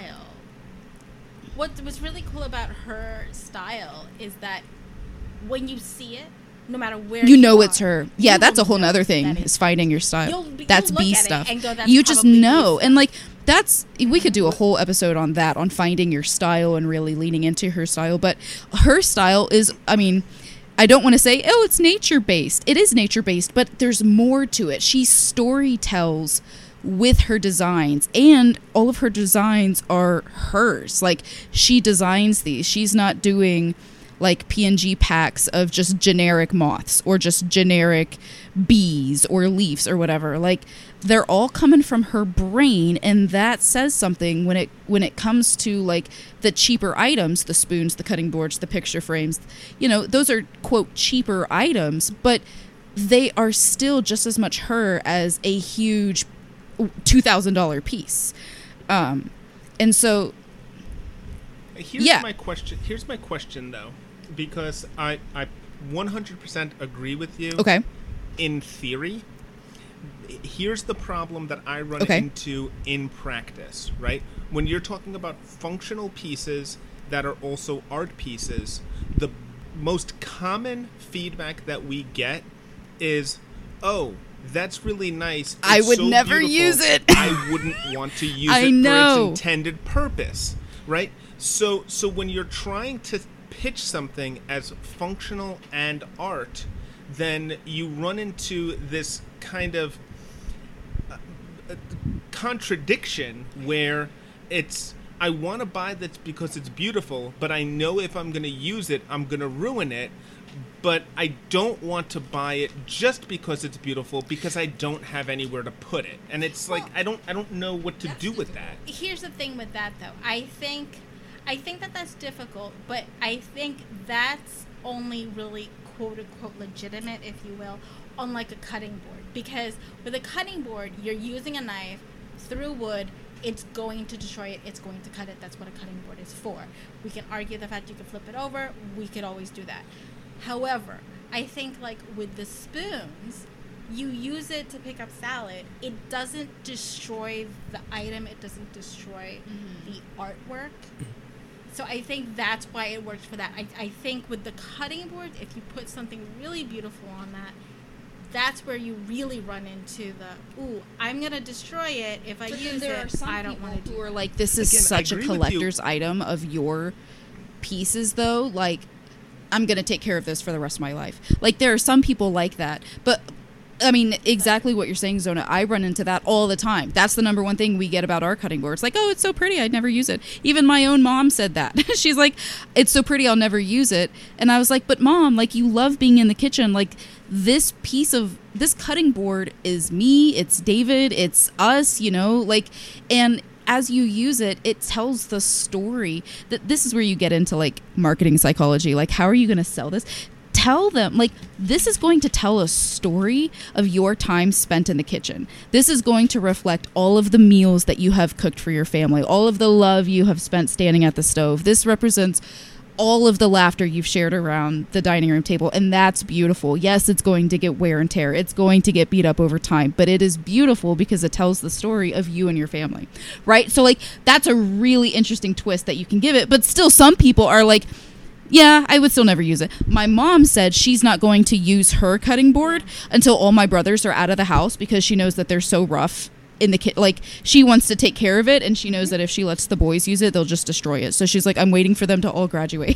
What was really cool about her style is that when you see it, no matter where you you know are, it's her. Yeah, that's a whole nother thing, is finding your style. You'll, you'll that's look B at stuff. And go, that's you just probably know. B And like that's we could do a whole episode on that, on finding your style and really leaning into her style. But her style is, I mean, I don't want to say, oh, it's nature based. It is nature based, but there's more to it. She story tells with her designs, and all of her designs are hers. Like she designs these. She's not doing like P N G packs of just generic moths or just generic bees or leaves or whatever. Like they're all coming from her brain, and that says something when it when it comes to like the cheaper items, the spoons, the cutting boards, the picture frames. You know, those are quote cheaper items, but they are still just as much her as a huge two thousand dollars piece. Um, and so here's yeah. my question. Here's my question though, because I I one hundred percent agree with you. Okay. In theory, here's the problem that I run okay. into in practice, right? When you're talking about functional pieces that are also art pieces, the most common feedback that we get is, oh, that's really nice. It's I would so never beautiful. use it. I wouldn't want to use I it know. for its intended purpose, right? So, so when you're trying to pitch something as functional and art, then you run into this kind of uh, uh, contradiction where it's, I want to buy this because it's beautiful, but I know if I'm going to use it, I'm going to ruin it. but I don't want to buy it just because it's beautiful, because I don't have anywhere to put it. And it's Well, like I don't I don't know what to do with that. Here's the thing with that, though. I think, I think that that's difficult, but I think that's only really quote unquote legitimate, if you will, on like a cutting board. Because with a cutting board, you're using a knife through wood. It's going to destroy it. It's going to cut it. That's what a cutting board is for. We can argue the fact you can flip it over. We could always do that. However, I think like with the spoons, you use it to pick up salad. It doesn't destroy the item. It doesn't destroy mm-hmm. the artwork. So I think that's why it works for that. I, I think with the cutting board, if you put something really beautiful on that, that's where you really run into the, ooh, I'm going to destroy it if I But use there it. Are some I don't want to do who are that. like, this is Again, I such a agree with you. collector's item of your pieces, though. Like, I'm going to take care of this for the rest of my life. Like, there are some people like that. But, I mean, exactly what you're saying, Zona. I run into that all the time. That's the number one thing we get about our cutting boards. Like, oh, it's so pretty, I'd never use it. Even my own mom said that. She's like, it's so pretty, I'll never use it. And I was like, but Mom, like, you love being in the kitchen. Like, this piece of, this cutting board is me, it's David, it's us, you know? Like, and as you use it, it tells the story. That this is where you get into, like, marketing psychology. Like, how are you going to sell this? Tell them, like, this is going to tell a story of your time spent in the kitchen. This is going to reflect all of the meals that you have cooked for your family, all of the love you have spent standing at the stove. This represents all of the laughter you've shared around the dining room table, and that's beautiful. Yes, it's going to get wear and tear. It's going to get beat up over time, but it is beautiful because it tells the story of you and your family, right? So, like, that's a really interesting twist that you can give it, but still some people are like, yeah, I would still never use it. My mom said she's not going to use her cutting board until all my brothers are out of the house because she knows that they're so rough in the kit. Like, she wants to take care of it, and she knows that if she lets the boys use it, they'll just destroy it. So she's like, I'm waiting for them to all graduate.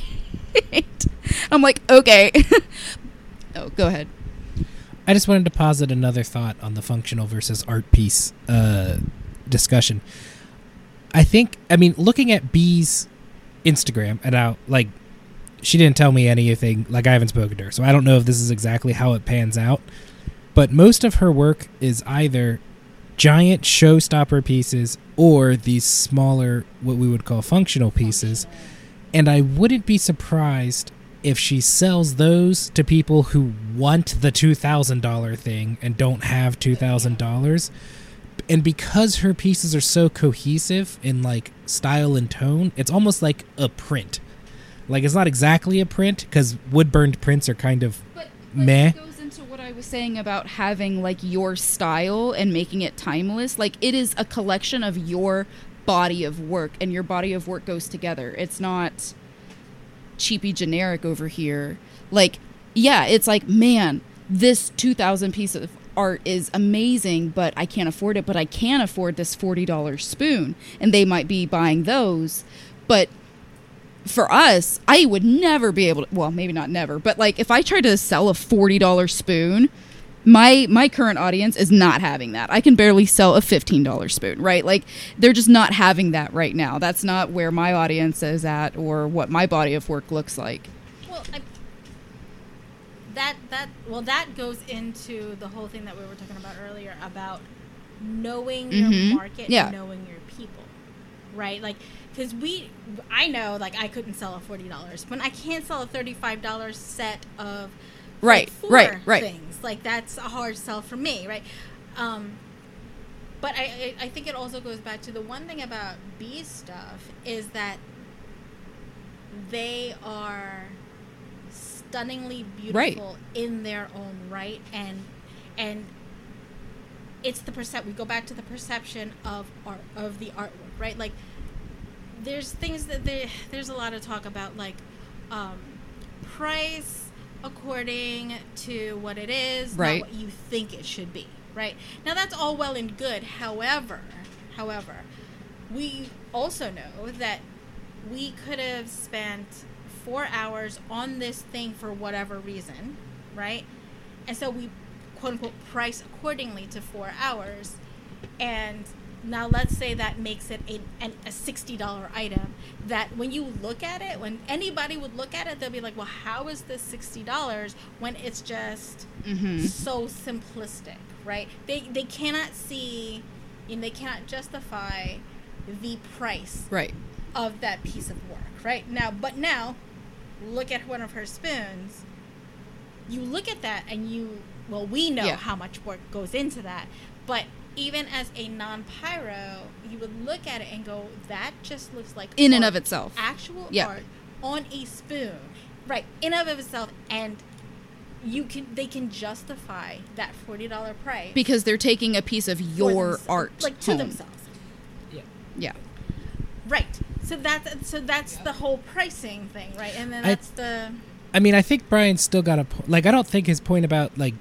I'm like, okay. Oh, go ahead. I just wanted to posit another thought on the functional versus art piece uh, discussion. I think, I mean, looking at B's Instagram, and how, like, she didn't tell me anything, like, I haven't spoken to her, so I don't know if this is exactly how it pans out, but most of her work is either giant showstopper pieces or these smaller, what we would call functional pieces, and I wouldn't be surprised if she sells those to people who want the two thousand dollars thing and don't have two thousand dollars. And because her pieces are so cohesive in, like, style and tone, it's almost like a print. Like, it's not exactly a print, because wood-burned prints are kind of But, but meh. it goes into what I was saying about having, like, your style and making it timeless. Like, it is a collection of your body of work, and your body of work goes together. It's not cheapy generic over here. Like, yeah, it's like, man, this two thousand piece of art is amazing, but I can't afford it. But I can afford this forty dollars spoon, and they might be buying those. But for us, I would never be able to, well, maybe not never, but, like, if I tried to sell a forty dollars spoon, my my current audience is not having that. I can barely sell a fifteen dollars spoon, right? Like, they're just not having that right now. That's not where my audience is at or what my body of work looks like. Well, I, that that well that goes into the whole thing that we were talking about earlier about knowing Mhm. your market, Yeah. and knowing your people, right? Like, because we, I know, like, I couldn't sell a forty dollars when I can't sell a thirty-five dollars set of Right, like, four right, right. things. Like, that's a hard sell for me, right? Um, but I, I I think it also goes back to the one thing about B's stuff is that they are stunningly beautiful in their own right, and and it's the percep we go back to the perception of art, of the artwork, right? Like, there's things that they, there's a lot of talk about, like, um, price according to what it is, Right. not what you think it should be, right? Now, that's all well and good. However, however, we also know that we could have spent four hours on this thing for whatever reason, right? And so we, quote unquote, price accordingly to four hours. And now let's say that makes it a, an, a sixty dollars item that when you look at it, when anybody would look at it, they'll be like, well, how is this sixty dollars when it's just Mm-hmm. so simplistic, right? They they cannot see, and they cannot justify the price Right. of that piece of work, right? Now, but now, look at one of her spoons. You look at that and you, well, we know Yeah. how much work goes into that, but even as a non-pyro, you would look at it and go, that just looks like In and art, of itself. actual Yeah. art on a spoon, right? In and of itself, and you can they can justify that forty dollars price Because they're taking a piece of for your themse- art like to home. themselves. Yeah. Right. So that's so that's the whole pricing thing, right? And then I- that's the I mean, I think Brian's still got a po- like. I don't think his point about like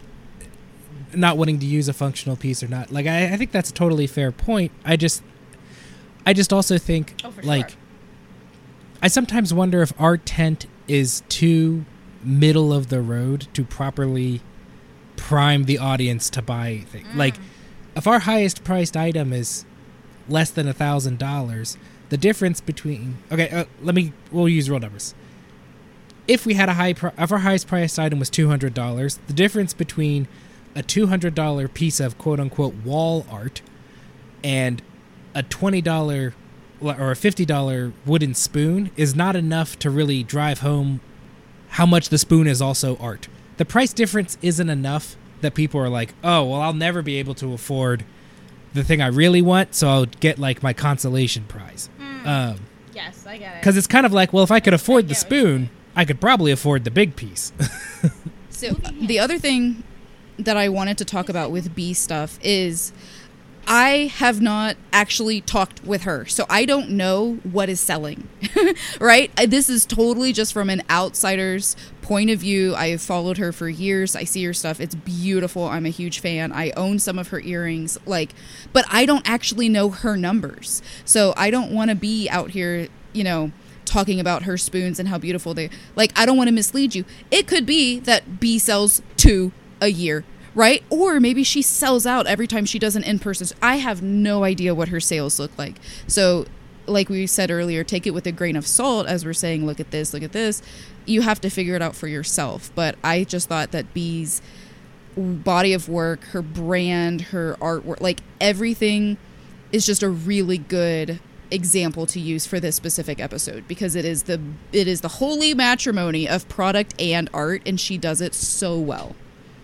not wanting to use a functional piece or not. Like, I, I think that's a totally fair point. I just, I just also think Oh, for like, sure. I sometimes wonder if our tent is too middle of the road to properly prime the audience to buy things. Mm. Like, if our highest priced item is less than a thousand dollars, the difference between okay, uh, let me we'll use real numbers. If we had a high, pri- if our highest priced item was two hundred dollars, the difference between a two hundred dollar piece of quote unquote wall art and a twenty dollar or a fifty dollar wooden spoon is not enough to really drive home how much the spoon is also art. The price difference isn't enough that people are like, oh, well, I'll never be able to afford the thing I really want, so I'll get like my consolation prize. Mm. Um, yes, I get it. Because it's kind of like, well, if I could afford I the get what you're spoon, I could probably afford the big piece. So the other thing that I wanted to talk about with B stuff is I have not actually talked with her, so I don't know what is selling, right? I- This is totally just from an outsider's point of view. I have followed her for years. I see her stuff. It's beautiful. I'm a huge fan. I own some of her earrings, like, but I don't actually know her numbers. So I don't want to be out here, you know, talking about her spoons and how beautiful they, like, I don't want to mislead you. It could be that B sells two a year, right? Or maybe she sells out every time she does an in-person. I have no idea what her sales look like. So like we said earlier, take it with a grain of salt as we're saying, look at this, look at this. You have to figure it out for yourself. But I just thought that B's body of work, her brand, her artwork, like everything is just a really good example to use for this specific episode, because it is the it is the holy matrimony of product and art, and she does it so well.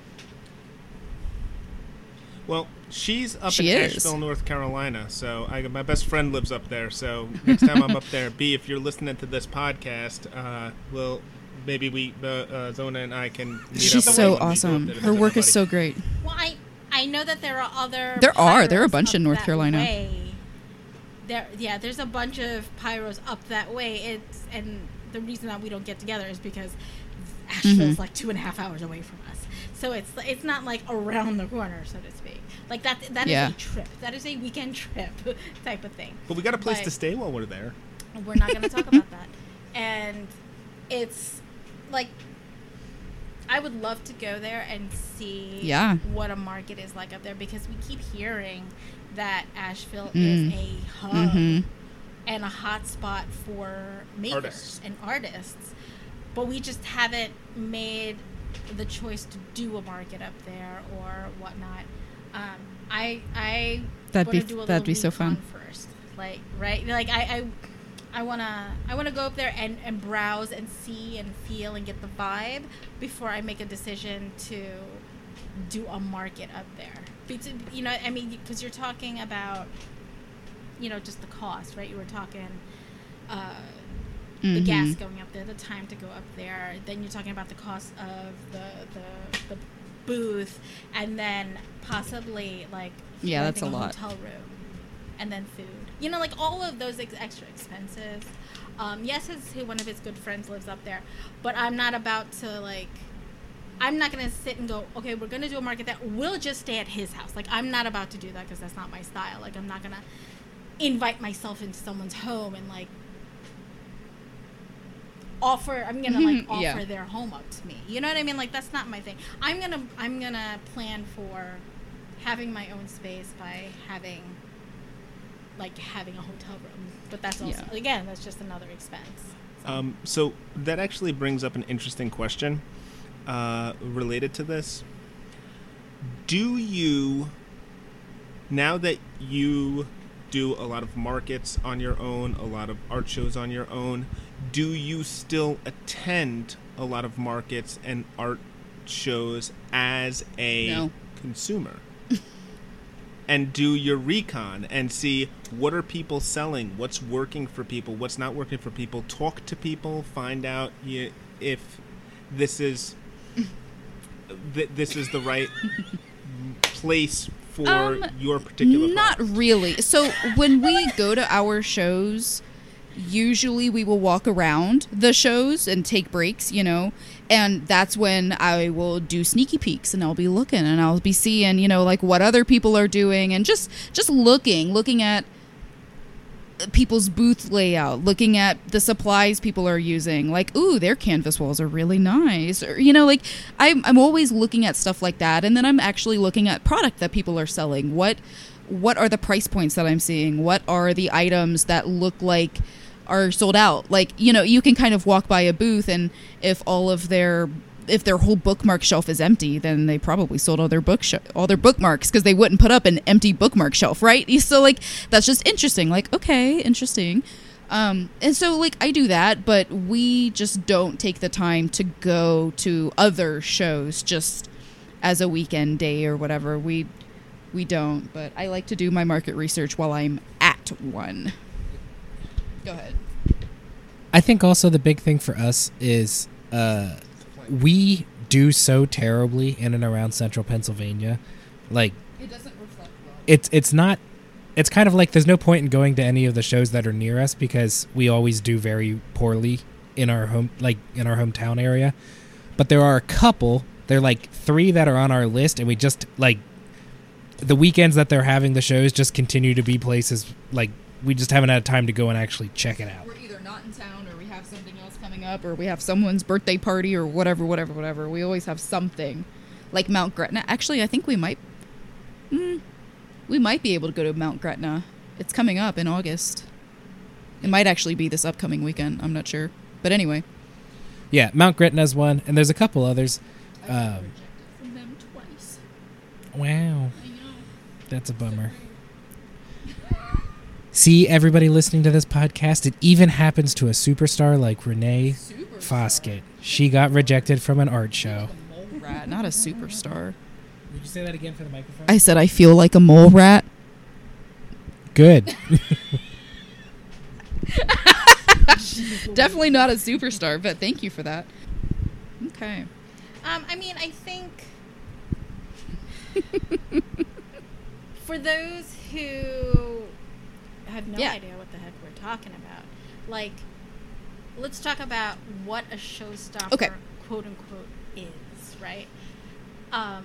Well, she's up She in is. Asheville, North Carolina, so I, my best friend lives up there. So next time I'm up there, B, if you're listening to this podcast, uh, we'll maybe we, uh, uh, Zona and I can meet She's up. so when we go up awesome. there to Her visit work is everybody. so great. Well, I I know that there are other. There are. There are a pyros bunch up in North that Carolina. way. There, yeah, there's a bunch of pyros up that way. It's and the reason that we don't get together is because Asheville's Mhm. like two and a half hours away from us. So it's it's not like around the corner, so to speak. Like that that is Yeah. a trip. That is a weekend trip type of thing. But we got a place But- to stay while we're there. We're not going to talk about that. And it's like I would love to go there and see Yeah. what a market is like up there, because we keep hearing that Asheville Mm. is a hub Mhm. and a hot spot for makers Artists. and artists. But we just haven't made the choice to do a market up there or whatnot. Um, I I That'd wanna be- do a that'd be little so fun. recon first, like right, like I. I I wanna I wanna go up there and, and browse and see and feel and get the vibe before I make a decision to do a market up there. Because, you know, I mean, because you're talking about, you know, just the cost, right? You were talking uh, the Mhm. gas going up there, the time to go up there. Then you're talking about the cost of the the, the booth, and then possibly like Yeah, that's renting a lot. hotel room, and then food. You know, like all of those ex- extra expenses. Um, yes, his, one of his good friends lives up there, but I'm not about to like. I'm not gonna sit and go, okay, we're gonna do a market there. We'll just stay at his house. Like, I'm not about to do that because that's not my style. Like, I'm not gonna invite myself into someone's home and like offer. I'm gonna like offer Yeah. their home up to me. You know what I mean? Like, that's not my thing. I'm gonna I'm gonna plan for having my own space by having like having a hotel room. But that's also Yeah. again, that's just another expense. Um, so that actually brings up an interesting question uh, related to this. Do you, now that you do a lot of markets on your own, a lot of art shows on your own, do you still attend a lot of markets and art shows as a No. consumer? And do your recon and see what are people selling, what's working for people, what's not working for people. Talk to people, find out y- if this is th- this is the right place for Um, your particular Not product. really. So when we go to our shows, usually we will walk around the shows and take breaks, you know, and that's when I will do sneaky peeks and I'll be looking and I'll be seeing, you know, like what other people are doing and just just looking, looking at people's booth layout, looking at the supplies people are using, like, ooh, their canvas walls are really nice, or, you know, like I'm, I'm always looking at stuff like that, and then I'm actually looking at product that people are selling. What what are the price points that I'm seeing? What are the items that look like are sold out? Like, you know, you can kind of walk by a booth, and if all of their if their whole bookmark shelf is empty, then they probably sold all their book sh- all their bookmarks, because they wouldn't put up an empty bookmark shelf, right? So like that's just interesting. Like, okay, interesting. Um, and so like I do that, but we just don't take the time to go to other shows just as a weekend day or whatever. We we don't. But I like to do my market research while I'm at one. Go ahead. I think also the big thing for us is uh, we do so terribly in and around central Pennsylvania. Like, It doesn't reflect well. it's it's not it's kind of like there's no point in going to any of the shows that are near us because we always do very poorly in our home like in our hometown area. But there are a couple, there are like three that are on our list, and we just like the weekends that they're having the shows just continue to be places like we just haven't had time to go and actually check it out. We're either not in town, or we have something else coming up, or we have someone's birthday party, or whatever, whatever, whatever. We always have something, like Mount Gretna. Actually, I think we might, mm, we might be able to go to Mount Gretna. It's coming up in August. It might actually be this upcoming weekend. I'm not sure, but anyway. Yeah, Mount Gretna's one, and there's a couple others. I've been Um, rejected from them twice. Wow, I know. that's a bummer. See, everybody listening to this podcast, it even happens to a superstar like Renee Foskett. She got rejected from an art show. A mole rat, not a superstar. Would you say that again for the microphone? I said I feel like a mole rat. Good. Definitely not a superstar, but thank you for that. Okay. Um, I mean, I think for those who have no Yeah. idea what the heck we're talking about, like, let's talk about what a showstopper, Okay. quote unquote, is, right? Um,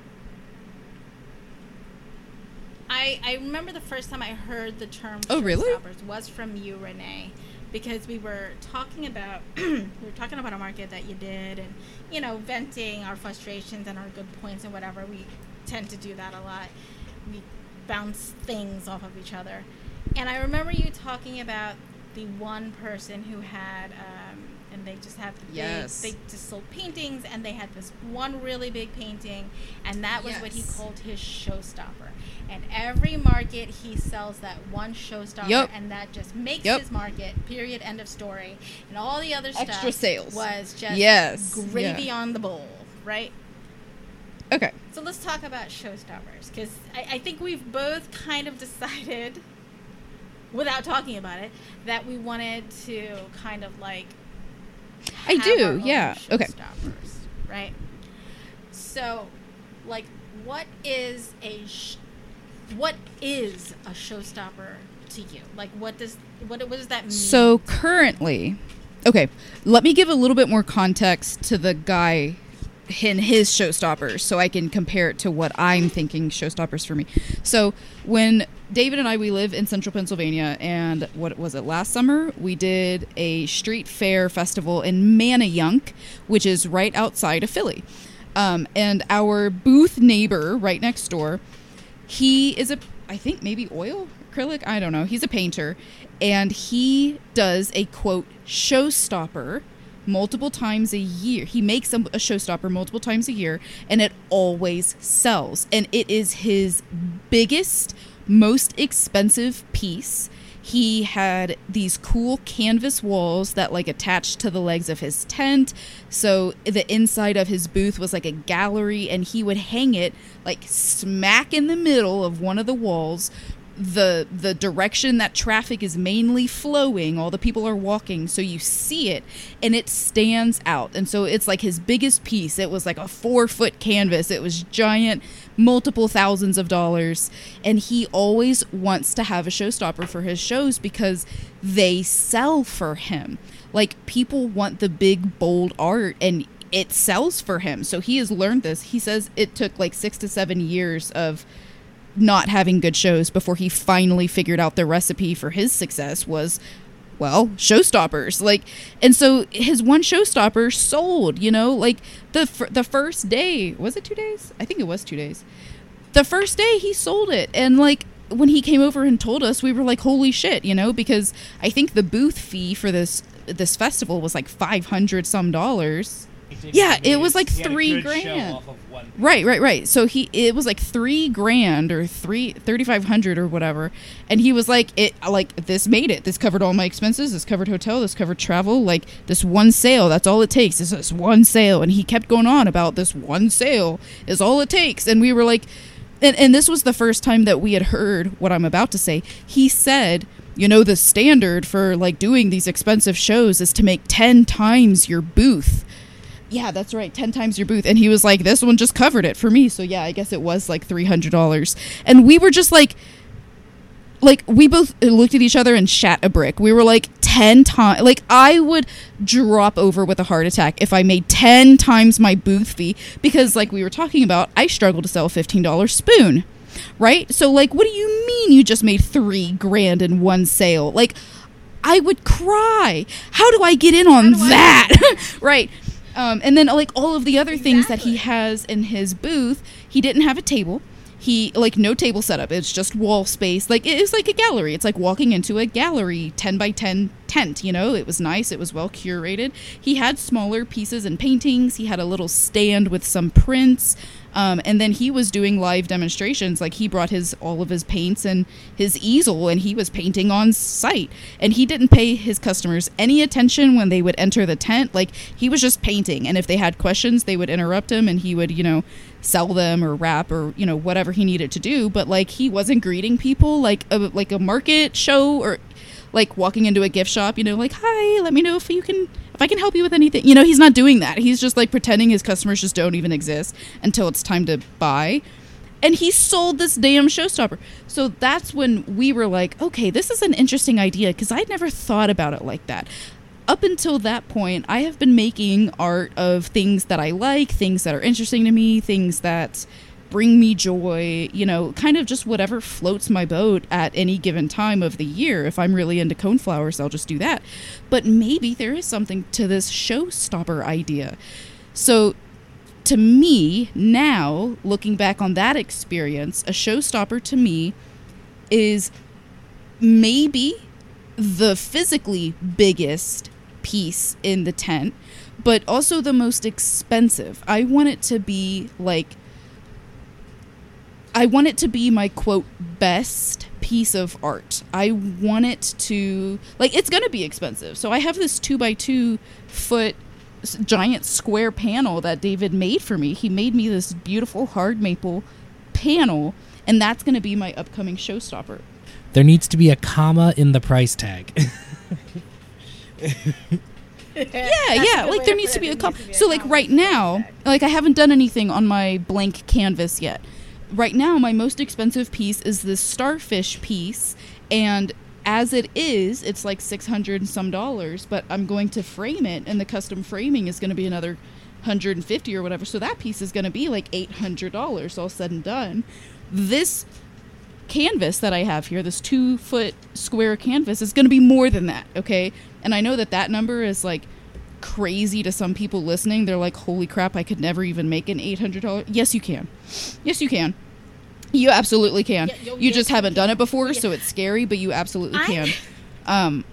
I I remember the first time I heard the term Oh, really? showstoppers was from you, Renee, because we were talking about we were talking about a market that you did, and you know, venting our frustrations and our good points and whatever. We tend to do that a lot. We bounce things off of each other, and I remember you talking about the one person who had um, and they just have the Yes. big, they just sold paintings, and they had this one really big painting, and that was what he Yes. called his showstopper. And every market he sells that one showstopper, Yep. and that just makes Yep. his market. Period. End of story. And all the other Extra stuff sales. was just Yes. gravy Yeah. on the bowl, right? Okay. So let's talk about showstoppers, because I, I think we've both kind of decided, without talking about it, that we wanted to kind of like I have do, our own yeah. Okay. showstoppers, right? So, like, what is a sh- what is a showstopper to you? Like, what does what what does that mean? So currently, okay, let me give a little bit more context to the guy in his showstoppers so I can compare it to what I'm thinking showstoppers for me. So when David and I, we live in central Pennsylvania, and what was it, last summer, we did a street fair festival in Manayunk, which is right outside of Philly. Um, and our booth neighbor right next door, he is a, I think maybe oil acrylic? I don't know. He's a painter. And he does a, quote, showstopper multiple times a year. He makes a, a showstopper multiple times a year, and it always sells. And it is his biggest, most expensive piece. He had these cool canvas walls that like attached to the legs of his tent. So the inside of his booth was like a gallery, and he would hang it like smack in the middle of one of the walls. The the direction that traffic is mainly flowing, all the people are walking, so you see it and it stands out. And so it's like his biggest piece. It was like a four foot canvas. It was giant, multiple thousands of dollars. And he always wants to have a showstopper for his shows because they sell for him. Like, people want the big, bold art, and it sells for him. So he has learned this. He says it took like six to seven years of not having good shows before he finally figured out the recipe for his success was, well, showstoppers. Like, and so his one showstopper sold, you know, like the f- the first day, was it two days? I think it was two days. The first day he sold it. And like, when he came over and told us, we were like, holy shit, you know, because I think the booth fee for this this festival was like five hundred some dollars. Yeah, it was like three grand. Right, right, right. So he, it was like three grand or three thirty five hundred or whatever, and he was like, it like this made it. This covered all my expenses. This covered hotel. This covered travel. Like, this one sale. That's all it takes. Is this one sale. And he kept going on about this one sale is all it takes. And we were like, and and this was the first time that we had heard what I'm about to say. He said, you know, the standard for like doing these expensive shows is to make ten times your booth. Yeah, that's right. ten times your booth. And he was like, this one just covered it for me. So yeah, I guess it was like three hundred dollars. And we were just like, like we both looked at each other and shat a brick. We were like, ten times, like I would drop over with a heart attack if I made ten times my booth fee, because like we were talking about, I struggle to sell a fifteen dollar spoon, right? So like, what do you mean you just made three grand in one sale? Like, I would cry. How do I get in on that? Right. Um, and then like all of the other exactly. things that he has in his booth, he didn't have a table. He like no table setup. It's just wall space. Like, it was like a gallery. It's like walking into a gallery ten by ten tent, you know. It was nice. It was well curated. He had smaller pieces and paintings. He had a little stand with some prints. Um, and then he was doing live demonstrations. Like, he brought his all of his paints and his easel, and he was painting on site. And he didn't pay his customers any attention when they would enter the tent. Like, he was just painting. And if they had questions, they would interrupt him, and he would, you know, sell them or rap or, you know, whatever he needed to do. But like, he wasn't greeting people like a, like a market show, or like walking into a gift shop, you know, like, hi, let me know if you can, if I can help you with anything. You know, he's not doing that. He's just like pretending his customers just don't even exist until it's time to buy. And he sold this damn showstopper. So that's when we were like, okay, this is an interesting idea, because I'd never thought about it like that. Up until that point, I have been making art of things that I like, things that are interesting to me, things that bring me joy, you know, kind of just whatever floats my boat at any given time of the year. If I'm really into coneflowers, I'll just do that. But maybe there is something to this showstopper idea. So to me, now, looking back on that experience, a showstopper to me is maybe the physically biggest piece in the tent, but also the most expensive. I want it to be like, I want it to be my, quote, best piece of art. I want it to, like, it's going to be expensive. So I have this two by two foot giant square panel that David made for me. He made me this beautiful hard maple panel, and that's going to be my upcoming showstopper. There needs to be a comma in the price tag. yeah, yeah. Like, there needs to be a comma. So, like, right now, like, I haven't done anything on my blank canvas yet. Right now, my most expensive piece is this starfish piece, and as it is, it's like six hundred and some dollars, but I'm going to frame it, and the custom framing is going to be another one hundred fifty or whatever, so that piece is going to be like eight hundred dollars all said and done. This canvas that I have here, this two foot square canvas, is going to be more than that, okay? And I know that that number is like crazy to some people listening. They're like, holy crap, I could never even make an eight hundred dollars. Yes, you can. Yes, you can. You absolutely can. Yeah, you'll- you yes, just you haven't done can. it before, Yeah. so it's scary, but you absolutely I- can. Um,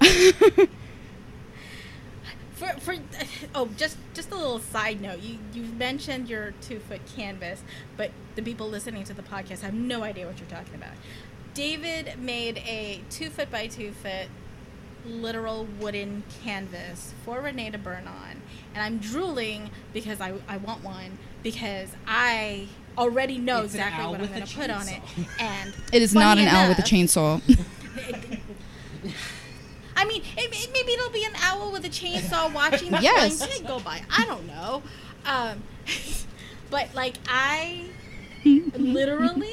For, for oh, just just a little side note. You you mentioned your two foot canvas, but the people listening to the podcast have no idea what you're talking about. David made a two foot by two foot literal wooden canvas for Renee to burn on, and I'm drooling because I I want one because I already know It's an exactly owl what I'm with a going to put on it. chainsaw. And it is not funny an owl with a enough- chainsaw. I mean, it, it- maybe it'll be an owl with a chainsaw watching the Yes. flying pig go by. I don't know. Um, but like I literally,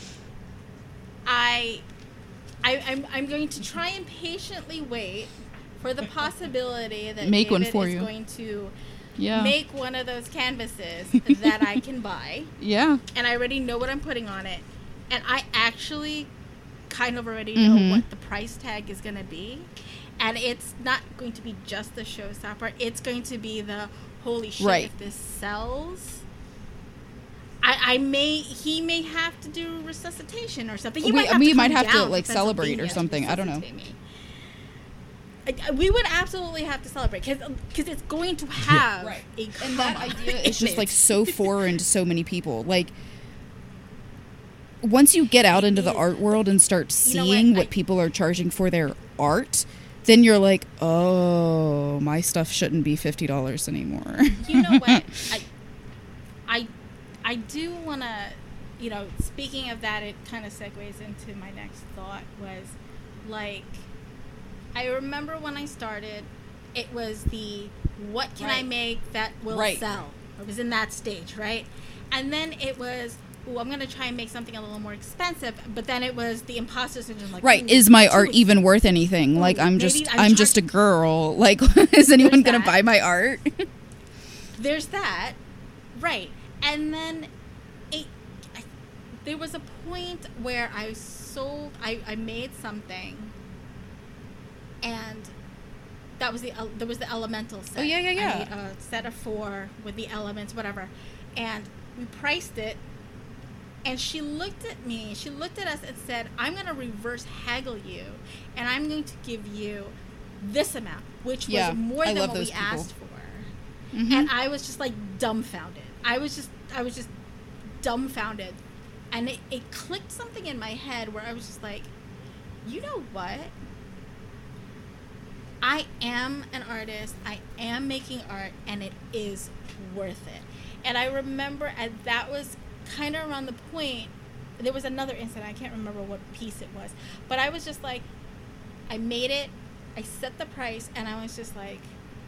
I, I, I'm, I'm going to try and patiently wait for the possibility that Make one David for is you. going to Yeah. make one of those canvases that I can buy, yeah. and I already know what I'm putting on it, and I actually kind of already know Mhm. what the price tag is going to be, and it's not going to be just the showstopper. It's going to be the holy shit Right. if this sells. I, I may he may have to do resuscitation or something. He We- might have we to might come have to, down like, from celebrate or Pennsylvania to something. I don't know. resuscitate me. I- I- We would absolutely have to celebrate because it's going to have Right. a And that comma idea in is just it. like so foreign to so many people. Like, once you get out into the art world and start You know what? seeing what I- people are charging for their art, then you're like, oh, my stuff shouldn't be fifty dollars anymore. You know what? I, I, I do want to, you know, speaking of that, it kind of segues into my next thought was, like, I remember when I started, it was the, what can I Right. make that will Right. sell? I was in that stage, right? And then it was, ooh, I'm going to try and make something a little more expensive. But then it was the imposter syndrome, like, Right. ooh, Is my too art even expensive. worth anything? Ooh, Like, I'm maybe just, I'm I'm just a charging- girl. Like, is anyone There's going to that. buy my art? There's that, right? And then it, I, there was a point where I sold, I, I made something, and that was the el- there was the elemental set. Oh, yeah, yeah, yeah. I made a set of four with the elements, whatever, and we priced it. And she looked at me. She looked at us and said, "I'm going to reverse haggle you, and I'm going to give you this amount," which Yeah, was more I than love what we those people. asked for. Mhm. And I was just like dumbfounded. I was just, I was just dumbfounded, and it, it clicked something in my head where I was just like, you know what? I am an artist. I am making art, and it is worth it. And I remember, and that was kind of around the point. There was another incident. I can't remember what piece it was, but I was just like, I made it. I set the price, and I was just like,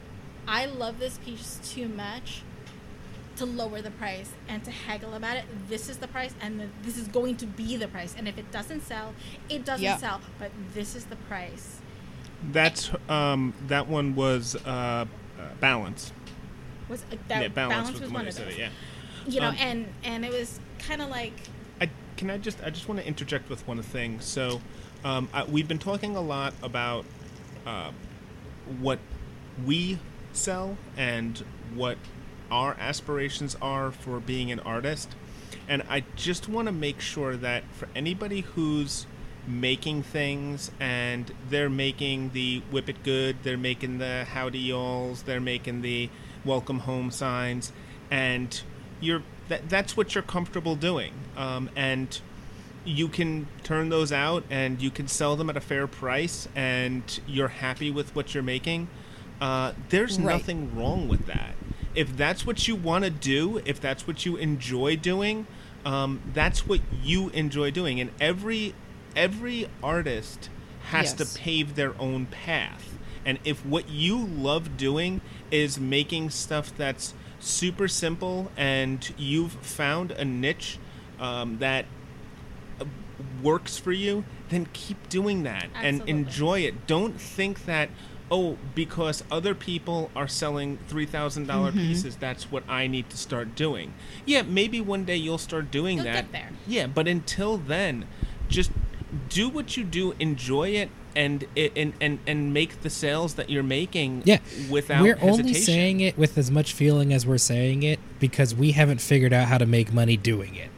I love this piece too much to lower the price and to haggle about it. This is the price, and the, this is going to be the price. And if it doesn't sell, it doesn't Yeah. sell. But this is the price. That's um, that one was uh, uh, Balance. Was uh, that yeah, Balance, balance was was the one one of who said those. it. Yeah. You know, Um, and and it was kind of like, I can I just I just want to interject with one thing. So, um, I, we've been talking a lot about uh, what we sell and what our aspirations are for being an artist, and I just want to make sure that for anybody who's making things and they're making the whip it good, they're making the howdy y'alls, they're making the welcome home signs, and you're that that's what you're comfortable doing, um, and you can turn those out and you can sell them at a fair price and you're happy with what you're making. Uh, there's Right. nothing wrong with that. If that's what you want to do, if that's what you enjoy doing, um, that's what you enjoy doing. And every every artist has Yes. to pave their own path. And if what you love doing is making stuff that's super simple and you've found a niche um, that uh, works for you, then keep doing that and Absolutely. enjoy it. Don't think that, oh, because other people are selling three thousand dollars Mm-hmm. pieces, that's what I need to start doing. Yeah, maybe one day you'll start doing You'll that. get there. Yeah, but until then, just do what you do, enjoy it, and and and, and make the sales that you're making Yeah, without we're hesitation. only saying it with as much feeling as we're saying it because we haven't figured out how to make money doing it.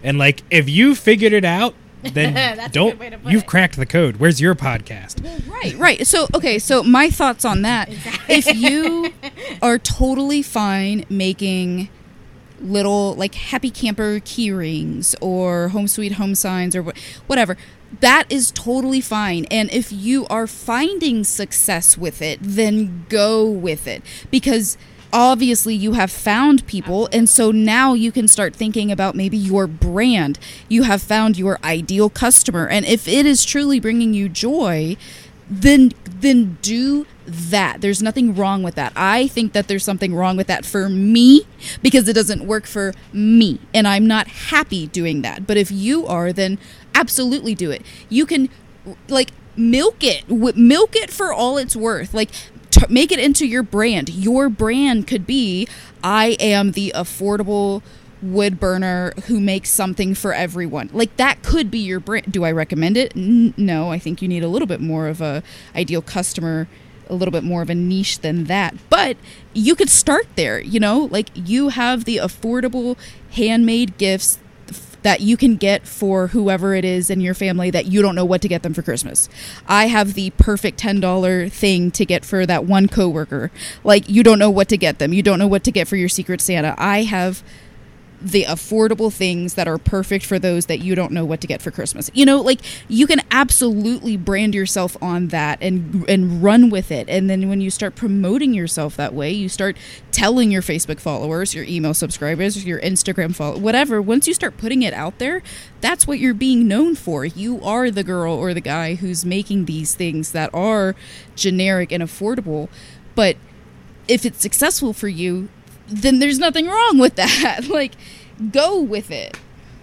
And like, if you figured it out, then That's a don't. good way to put You've it. cracked the code. Where's your podcast? Right, right. So, okay, so my thoughts on that. Exactly. If you are totally fine making little, like, happy camper key rings or home sweet home signs or wh- whatever, that is totally fine. And if you are finding success with it, then go with it. Because obviously you have found people, and so now you can start thinking about maybe your brand. You have found your ideal customer, and if it is truly bringing you joy, then then do that. There's nothing wrong with that. I think that there's something wrong with that for me because it doesn't work for me, and I'm not happy doing that. But if you are, then absolutely do it. You can, like, milk it, w- milk it for all it's worth. Like, t- make it into your brand. Your brand could be, I am the affordable wood burner who makes something for everyone. Like, that could be your brand. Do I recommend it? N- no, I think you need a little bit more of a ideal customer, a little bit more of a niche than that. But you could start there, you know, like, you have the affordable handmade gifts that you can get for whoever it is in your family that you don't know what to get them for Christmas. I have the perfect ten dollars thing to get for that one coworker. Like, you don't know what to get them. You don't know what to get for your Secret Santa. I have the affordable things that are perfect for those that you don't know what to get for Christmas. You know, like, you can absolutely brand yourself on that and and run with it. And then when you start promoting yourself that way, you start telling your Facebook followers, your email subscribers, your Instagram follow, whatever. Once you start putting it out there, that's what you're being known for. You are the girl or the guy who's making these things that are generic and affordable. But if it's successful for you, then there's nothing wrong with that. Like, go with it.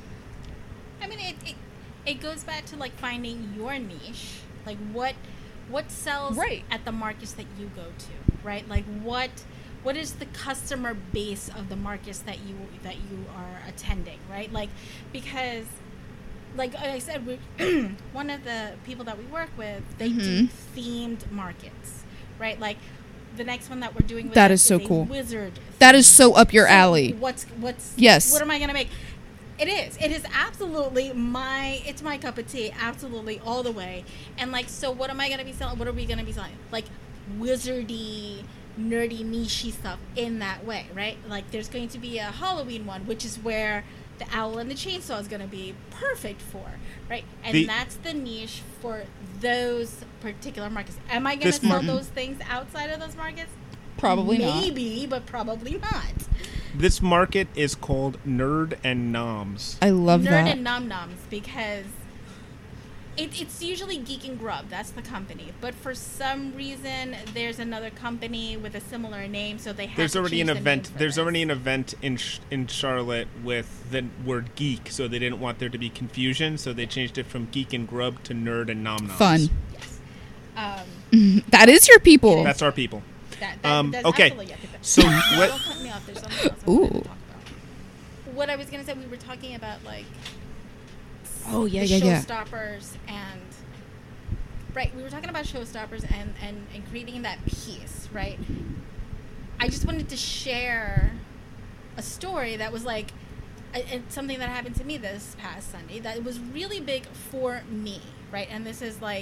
I mean, it, it it goes back to, like, finding your niche, like what what sells Right. at the markets that you go to, right? Like, what what is the customer base of the markets that you that you are attending, right? Like, because, like I said, we one of the people that we work with, they do Mhm. themed markets, right? Like, the next one that we're doing with That us is so a cool. Wizard. That is theme. so up your So alley. What's what's Yes. What am I gonna make? It is. It is absolutely my. It's my cup of tea. Absolutely, all the way. And, like, so what am I gonna be selling? What are we gonna be selling? Like, wizardy, nerdy, niche stuff in that way, right? Like, there's going to be a Halloween one, which is where the owl and the chainsaw is gonna be perfect for, right? And The- that's the niche for those particular markets. Am I gonna This sell mar- those things outside of those markets? Probably not. Maybe, but probably not. This market is called Nerd and Noms. I love Nerd that. and Nom Noms, because it, it's usually Geek and Grub. That's the company. But for some reason, there's another company with a similar name, so they have There's to already an change the event. name for There's this. already an event in Sh- in Charlotte with the word geek, so they didn't want there to be confusion, so they changed it from Geek and Grub to Nerd and Nom Noms. Fun. Yes. Um, That is your people. That's our people. that, that, Um, that's okay. absolutely it. So Don't what? cut me off. There's something else I Ooh. wanted to talk about. What I was gonna say, we were talking about, like, Oh, yeah, the yeah, yeah. showstoppers and right. We were talking about showstoppers and and and creating that piece, right? I just wanted to share a story that was like a, it's something that happened to me this past Sunday that was really big for me, right? And this is like,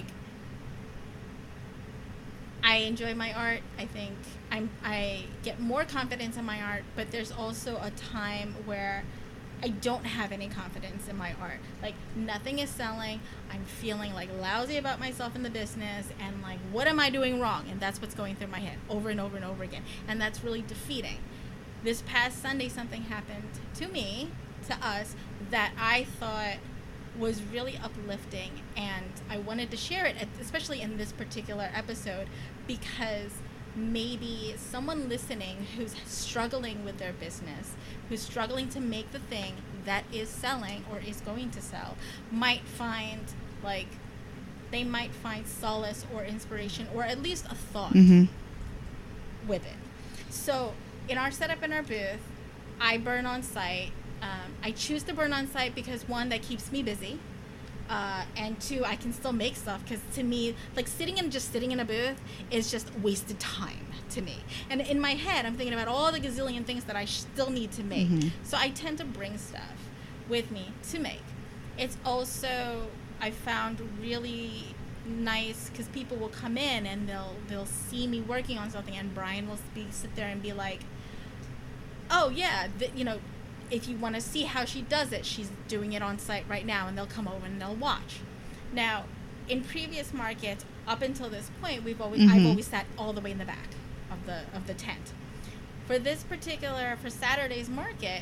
I enjoy my art. I think I'm I get more confidence in my art, but there's also a time where I don't have any confidence in my art. Like, nothing is selling. I'm feeling like lousy about myself in the business, and like, what am I doing wrong? And that's what's going through my head over and over and over again. And that's really defeating. This past Sunday, something happened to me, to us, that I thought was really uplifting, and I wanted to share it, especially in this particular episode, because maybe someone listening who's struggling with their business, who's struggling to make the thing that is selling or is going to sell, might find, like, they might find solace or inspiration or at least a thought Mm-hmm. with it. So in our setup in our booth, I burn on site. Um, I choose to burn on site because, one, that keeps me busy. Uh, and two, I can still make stuff, because to me, like, sitting and just sitting in a booth is just wasted time to me. And in my head, I'm thinking about all the gazillion things that I still need to make. Mhm. So I tend to bring stuff. with me to make. It's also, I found really nice because people will come in and they'll they'll see me working on something, and Brian will be sit there and be like, oh yeah, th- you know, if you want to see how she does it, she's doing it on site right now, and they'll come over and they'll watch. Now, in previous markets, up until this point, we've always Mm-hmm. I've always sat all the way in the back of the of the tent. For this particular, for Saturday's market,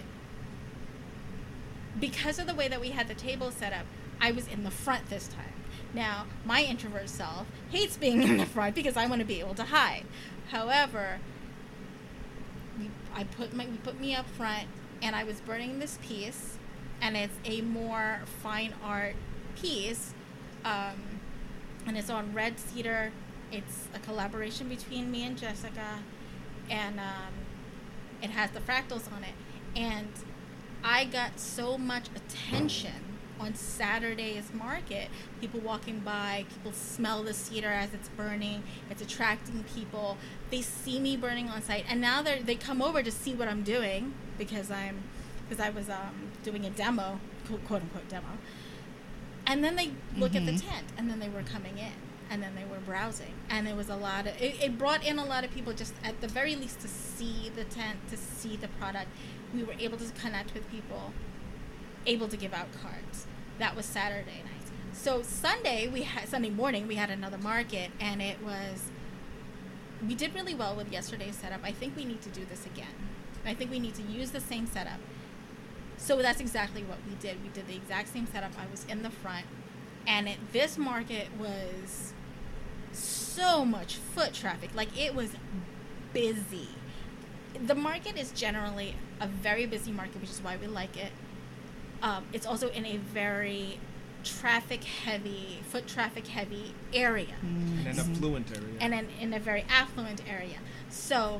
because of the way that we had the table set up, I was in the front this time. Now, my introvert self hates being in the front because I want to be able to hide. However, we, I put my, we put me up front, and I was burning this piece, and it's a more fine art piece, um, and it's on red cedar. It's a collaboration between me and Jessica, and um, it has the fractals on it. And I got so much attention on Saturday's market. People walking by, people smell the cedar as it's burning. It's attracting people. They see me burning on site, and now they they come over to see what I'm doing because I'm because I was um, doing a demo, quote unquote demo. And then they look Mm-hmm. at the tent, and then they were coming in, and then they were browsing, and there was a lot of it, it brought in a lot of people just at the very least to see the tent, to see the product. We were able to connect with people, able to give out cards. That was Saturday night. So Sunday we had Sunday morning we had another market, and it was we did really well with yesterday's setup. I think we need to do this again. I think we need to use the same setup. So that's exactly what we did. We did the exact same setup. I was in the front, and it, this market was so much foot traffic. Like, it was busy. The market is generally a very busy market, which is why we like it. Um, it's also in a very traffic heavy, foot traffic heavy area. In an affluent area. And in, in a very affluent area. So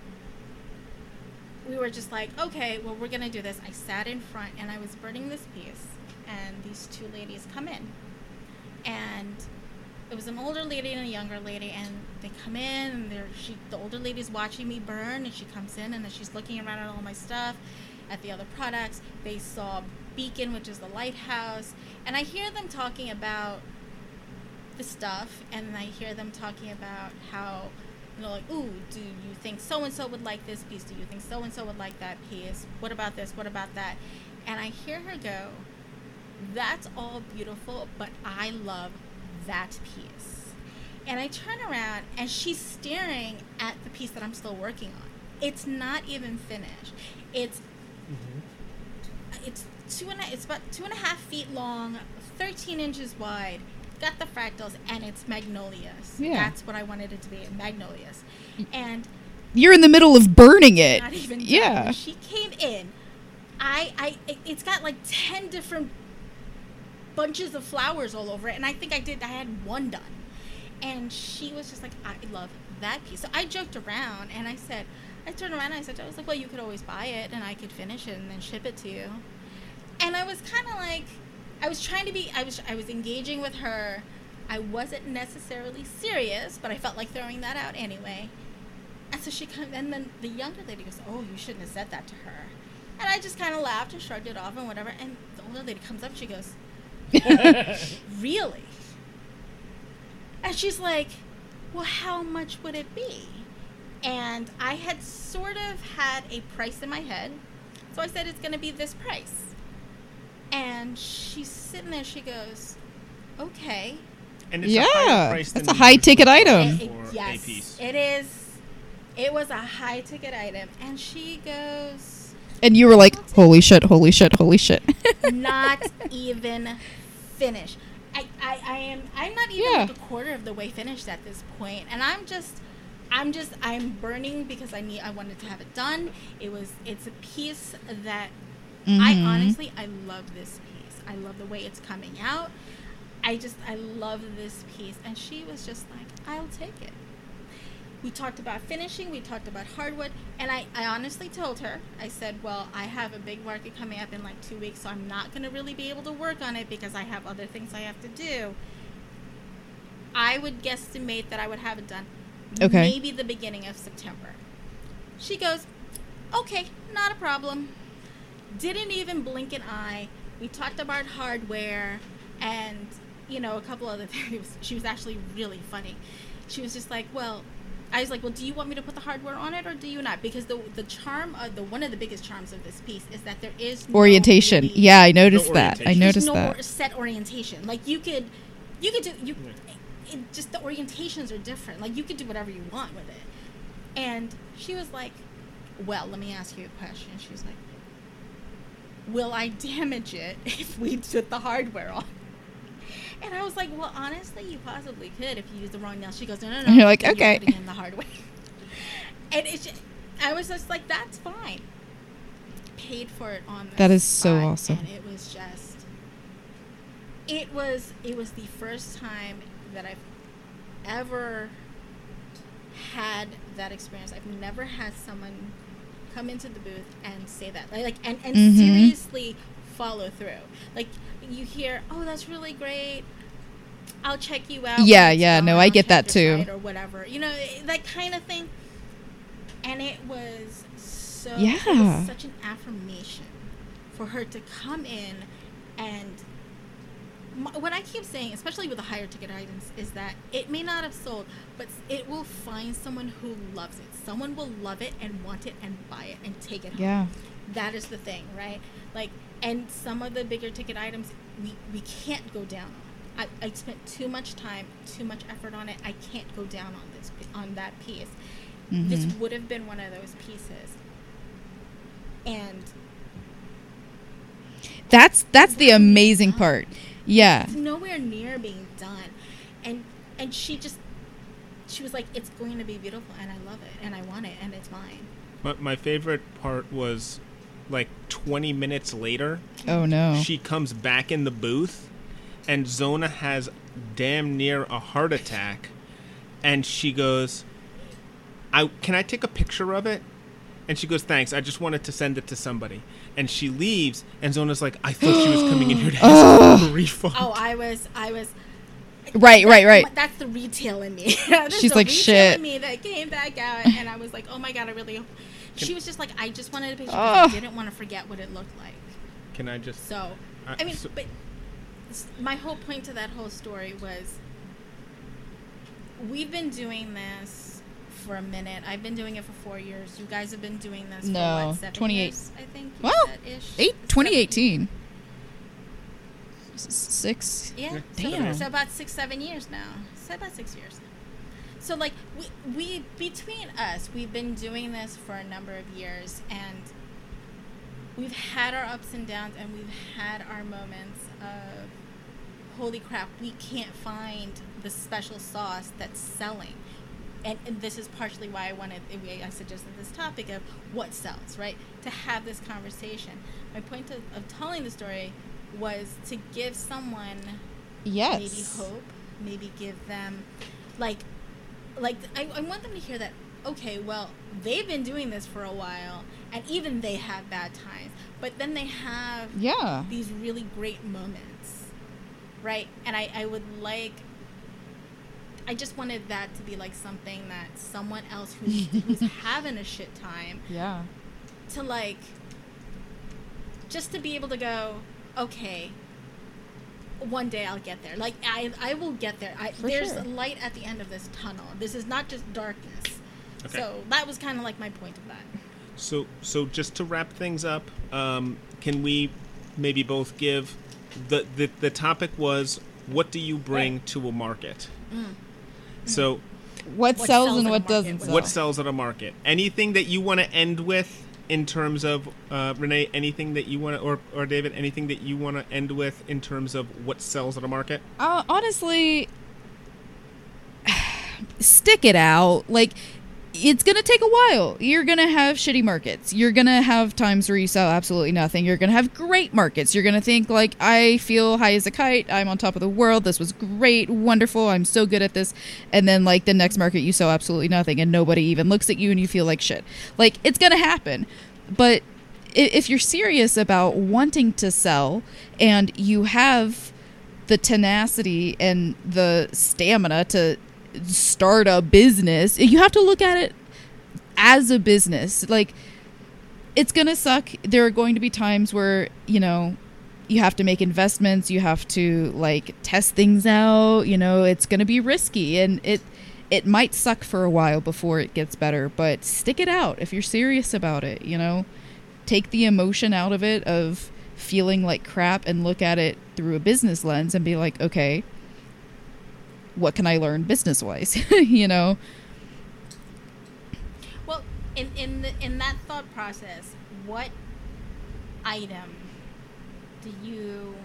we were just like, okay, well, we're going to do this. I sat in front, and I was burning this piece, and these two ladies come in. And it was an older lady and a younger lady, and they come in, and they're, she, the older lady's watching me burn, and she comes in, and then she's looking around at all my stuff, at the other products. They saw Beacon, which is the lighthouse, and I hear them talking about the stuff, and I hear them talking about how, you know, like, ooh, do you think so-and-so would like this piece? Do you think so-and-so would like that piece? What about this? What about that? And I hear her go, that's all beautiful, but I love that piece. And I turn around, and she's staring at the piece that I'm still working on. It's not even finished. It's mm-hmm. it's two and a, it's about two and a half feet long, thirteen inches wide. Got the fractals, and it's magnolias. Yeah. That's what I wanted it to be, magnolias. And You're in the middle of burning it. not even done. Yeah. When she came in, I I it, it's got like ten different bunches of flowers all over it, and I think I did I had one done. And she was just like, I love that piece. So I joked around, and I said, I turned around and I said, I was like, well, you could always buy it, and I could finish it and then ship it to you. And I was kind of like, I was trying to be, I was I was engaging with her. I wasn't necessarily serious, but I felt like throwing that out anyway. And so she comes, and then the younger lady goes, oh, you shouldn't have said that to her. And I just kind of laughed and shrugged it off and whatever. And the older lady comes up, and she goes, really? And she's like, well, how much would it be? And I had sort of had a price in my head. So I said, it's going to be this price. And she's sitting there, she goes, okay. And it's a Yeah, higher price that's than a high usual ticket for item. It- it- a yes, piece. it is. It was a high ticket item. And she goes, And you were like, holy shit, holy shit, holy shit. not even finished. I, I, I am I'm not even Yeah. like a quarter of the way finished at this point, and I'm just I'm just I'm burning because I need I wanted to have it done. It was it's a piece that I Mhm. honestly I love this piece. I love the way it's coming out. I just I love this piece, and she was just like, I'll take it. We talked about finishing, we talked about hardwood, and I, I honestly told her, I said, well, I have a big market coming up in like two weeks, so I'm not going to really be able to work on it because I have other things I have to do. I would guesstimate that I would have it done Okay. maybe the beginning of September. She goes, okay, not a problem. didn't even blink an eye. We talked about hardware and, you know, a couple other things. She was actually really funny. She was just like, well, I was like, well, do you want me to put the hardware on it or do you not? Because the the charm of the one of the biggest charms of this piece is that there is no Orientation. really- Yeah, I noticed No that. I orientation. noticed there's no that. or- set orientation. Like you could, you could do you. It just the orientations are different. Like you could do whatever you want with it. And she was like, well, let me ask you a question. She was like, will I damage it if we put the hardware on? And I was like, well, honestly, you possibly could if you use the wrong nail. She goes, no, no, no. And you're like, then okay. You're putting in the hardware. And it's just, I was just like, that's fine. Paid for it on the That is so spot, awesome. And it was just, it was, it was the first time that I've ever had that experience. I've never had someone come into the booth and say that, like, like and, and Mhm. seriously follow through. Like you hear, oh, that's really great. I'll check you out. Yeah, when it's yeah, gone. no, I I'll get check that your too. site or whatever, you know, that kind of thing. And it was so, it Yeah. was such an affirmation for her to come in and. My, what I keep saying, especially with the higher ticket items, is that it may not have sold, but it will find someone who loves it. Someone will love it and want it and buy it and take it home. Yeah. That is the thing, right? Like, and some of the bigger ticket items, we, we can't go down on. I, I spent too much time, too much effort on it. I can't go down on this on that piece. This Mhm. would have been one of those pieces. And That's that's the That's amazing done. part. Yeah. it's nowhere near being done. And and she just she was like, it's going to be beautiful and I love it and I want it and it's mine. My, my favorite part was like twenty minutes later, Oh no. she comes back in the booth and Zona has damn near a heart attack and she goes, I can I take a picture of it? And she goes, thanks, I just wanted to send it to somebody. And she leaves and Zona's like, I thought she was coming in here to ask for a refund. Oh, I was I was Right, right, right. That's the retail in me. There's She's the like, retail shit. in me that came back out, and I was like, oh my god, I really. Hope. She was just like, I just wanted a picture Ugh. because I didn't want to forget what it looked like. Can I just So, I- I mean, so- but s- my whole point to that whole story was, we've been doing this for a minute. I've been doing it for four years. You guys have been doing this No, for what, seven twenty-eight. years, I think. you Well, said, ish? Eight, Seven- twenty eighteen. S- Six. Yeah, Yeah, so, damn. so about six, seven years now. So about six years. So like we, we between us, we've been doing this for a number of years, and we've had our ups and downs, and we've had our moments of holy crap, we can't find the special sauce that's selling. And, and this is partially why I wanted, I suggested this topic of what sells, right? To have this conversation. My point of, of telling the story was to give someone Yes. maybe hope, maybe give them, like, like I, I want them to hear that, okay, well, they've been doing this for a while, and even they have bad times, but then they have Yeah. these really great moments, right? And I, I would like, I just wanted that to be like something that someone else who's, who's having a shit time Yeah. to like, just to be able to go, okay, one day I'll get there. Like, I I will get there. I, For there's sure. a light at the end of this tunnel. This is not just darkness. Okay. So that was kind of like my point of that. So, so just to wrap things up, um, can we maybe both give the, the the topic was what do you bring to a market? So, What, What sells sells and in a what market doesn't was- sell? what sells at a market? Anything that you want to end with in terms of uh, Renee? Anything that you want to, or or David? Anything that you want to end with in terms of what sells at a market? Uh, honestly, stick it out. Like, it's going to take a while. You're going to have shitty markets. You're going to have times where you sell absolutely nothing. You're going to have great markets. You're going to think, like, I feel high as a kite. I'm on top of the world. This was great, wonderful. I'm so good at this. And then, like, the next market, you sell absolutely nothing and nobody even looks at you and you feel like shit. Like, it's going to happen. But i- if you're serious about wanting to sell and you have the tenacity and the stamina to start a business, you have to look at it as a business. Like, it's going to suck. There are going to be times where, you know, you have to make investments, you have to like test things out, you know, it's going to be risky, and it it might suck for a while before it gets better, but stick it out if you're serious about it, you know. Take the emotion out of it of feeling like crap and look at it through a business lens and be like, okay, what can I learn business wise? You know. Well, in in the, in that thought process, what item do you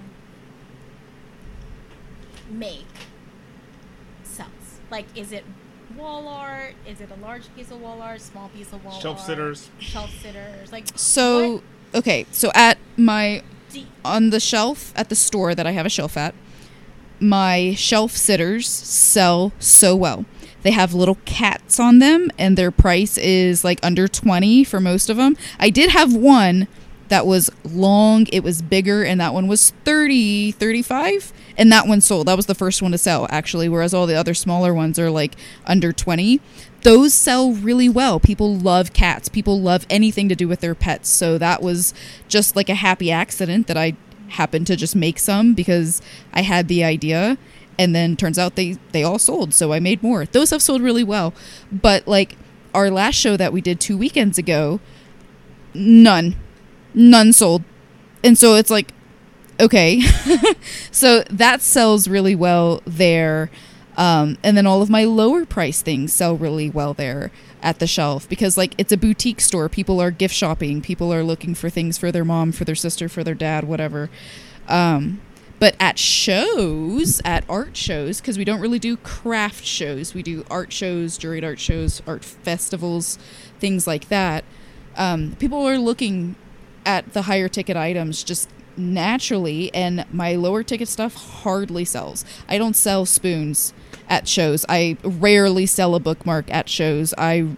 make sells? Like, is it wall art? Is it a large piece of wall art? Small piece of wall Shelf art? sitters. Shelf sitters. Like, So, what okay, so at my do you- on the shelf at the store that I have a shelf at, my shelf sitters sell so well. They have little cats on them, and their price is like under twenty for most of them. I did have one that was long, it was bigger, and that one was thirty, thirty-five, and that one sold. That was the first one to sell, actually, whereas all the other smaller ones are like under twenty. Those sell really well. People love cats. People love anything to do with their pets. So that was just like a happy accident that I happened to just make some because I had the idea, and then turns out they, they all sold, so I made more. Those have sold really well. But like our last show that we did two weekends ago, none. None sold. And so it's like, okay. So that sells really well there. Um, and then all of my lower price things sell really well there at the shelf because like it's a boutique store. People are gift shopping. People are looking for things for their mom, for their sister, for their dad, whatever. Um, but at shows, at art shows, because we don't really do craft shows. We do art shows, juried art shows, art festivals, things like that. Um, people are looking at the higher ticket items just naturally, and my lower ticket stuff hardly sells. I don't sell spoons at shows. I rarely sell a bookmark at shows. I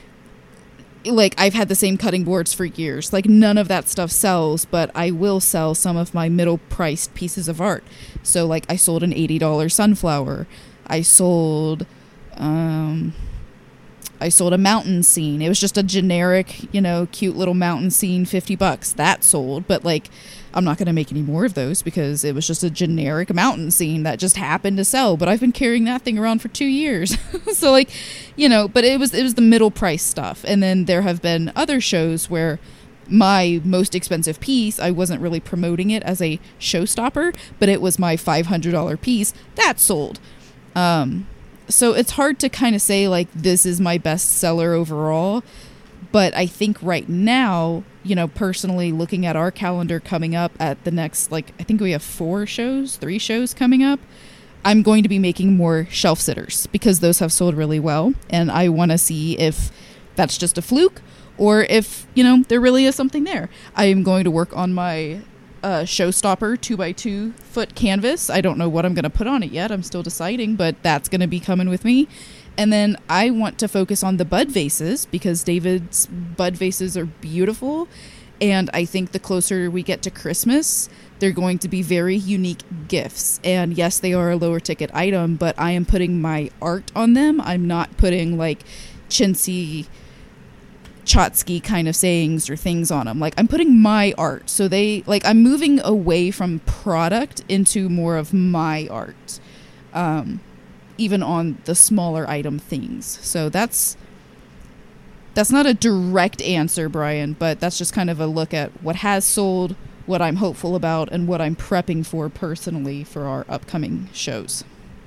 like I've had the same cutting boards for years. Like none of that stuff sells, but I will sell some of my middle priced pieces of art. So like I sold an eighty dollars sunflower. I sold um I sold a mountain scene. It was just a generic, you know, cute little mountain scene, fifty bucks. That sold, but like, I'm not going to make any more of those because it was just a generic mountain scene that just happened to sell. But I've been carrying that thing around for two years. So like, you know, but it was, it was the middle price stuff. And then there have been other shows where my most expensive piece, I wasn't really promoting it as a showstopper, but it was my five hundred dollars piece that sold. Um, So it's hard to kind of say, like, this is my best seller overall. But I think right now, you know, personally looking at our calendar coming up at the next, like, I think we have four shows, three shows coming up. I'm going to be making more shelf sitters because those have sold really well. And I want to see if that's just a fluke or if, you know, there really is something there. I am going to work on my uh, showstopper two by two foot canvas. I don't know what I'm going to put on it yet. I'm still deciding, but that's going to be coming with me. And then I want to focus on the bud vases because David's bud vases are beautiful. And I think the closer we get to Christmas, they're going to be very unique gifts. And yes, they are a lower ticket item, but I am putting my art on them. I'm not putting like chintzy, Chotsky kind of sayings or things on them. Like I'm putting my art. So they like I'm moving away from product into more of my art. Um, even on the smaller item things. So that's that's not a direct answer, Brian, but that's just kind of a look at what has sold, what I'm hopeful about, and what I'm prepping for personally for our upcoming shows.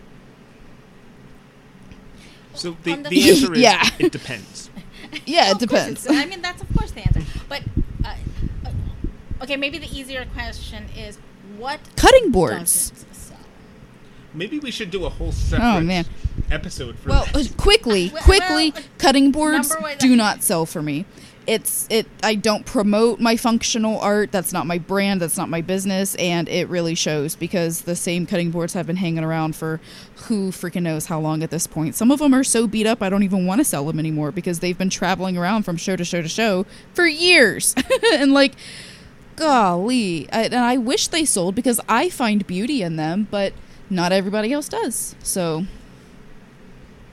So the, On the- the answer is Yeah. it depends. Yeah, Well, it of course depends. it's- I mean, that's of course the answer. But uh, uh, okay, maybe the easier question is what Cutting boards. doesn't sell? Maybe we should do a whole separate Oh, man. episode for Well, that. uh, quickly, Well, quickly, well, cutting boards number one- do not sell for me. It's it. I don't promote my functional art. That's not my brand. That's not my business, and it really shows because the same cutting boards have been hanging around for who freaking knows how long at this point. Some of them are so beat up I don't even want to sell them anymore because they've been traveling around from show to show to show for years, and like, golly, I, and I wish they sold because I find beauty in them, but not everybody else does. So.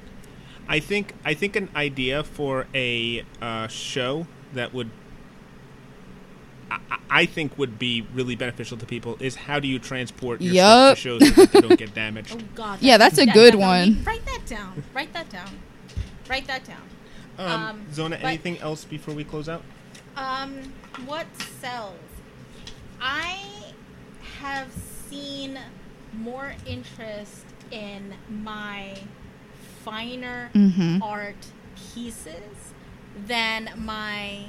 I think I think an idea for a uh, show that would I, I think would be really beneficial to people is how do you transport your Yup. stuff to shows so that they don't get damaged. Oh God. Yeah, that's a that- good definitely- one. Write that down. Write that down. Write that down. Um, Um, Zona, but- anything else before we close out? Um, what sells? I have seen more interest in my finer Mhm. art pieces than my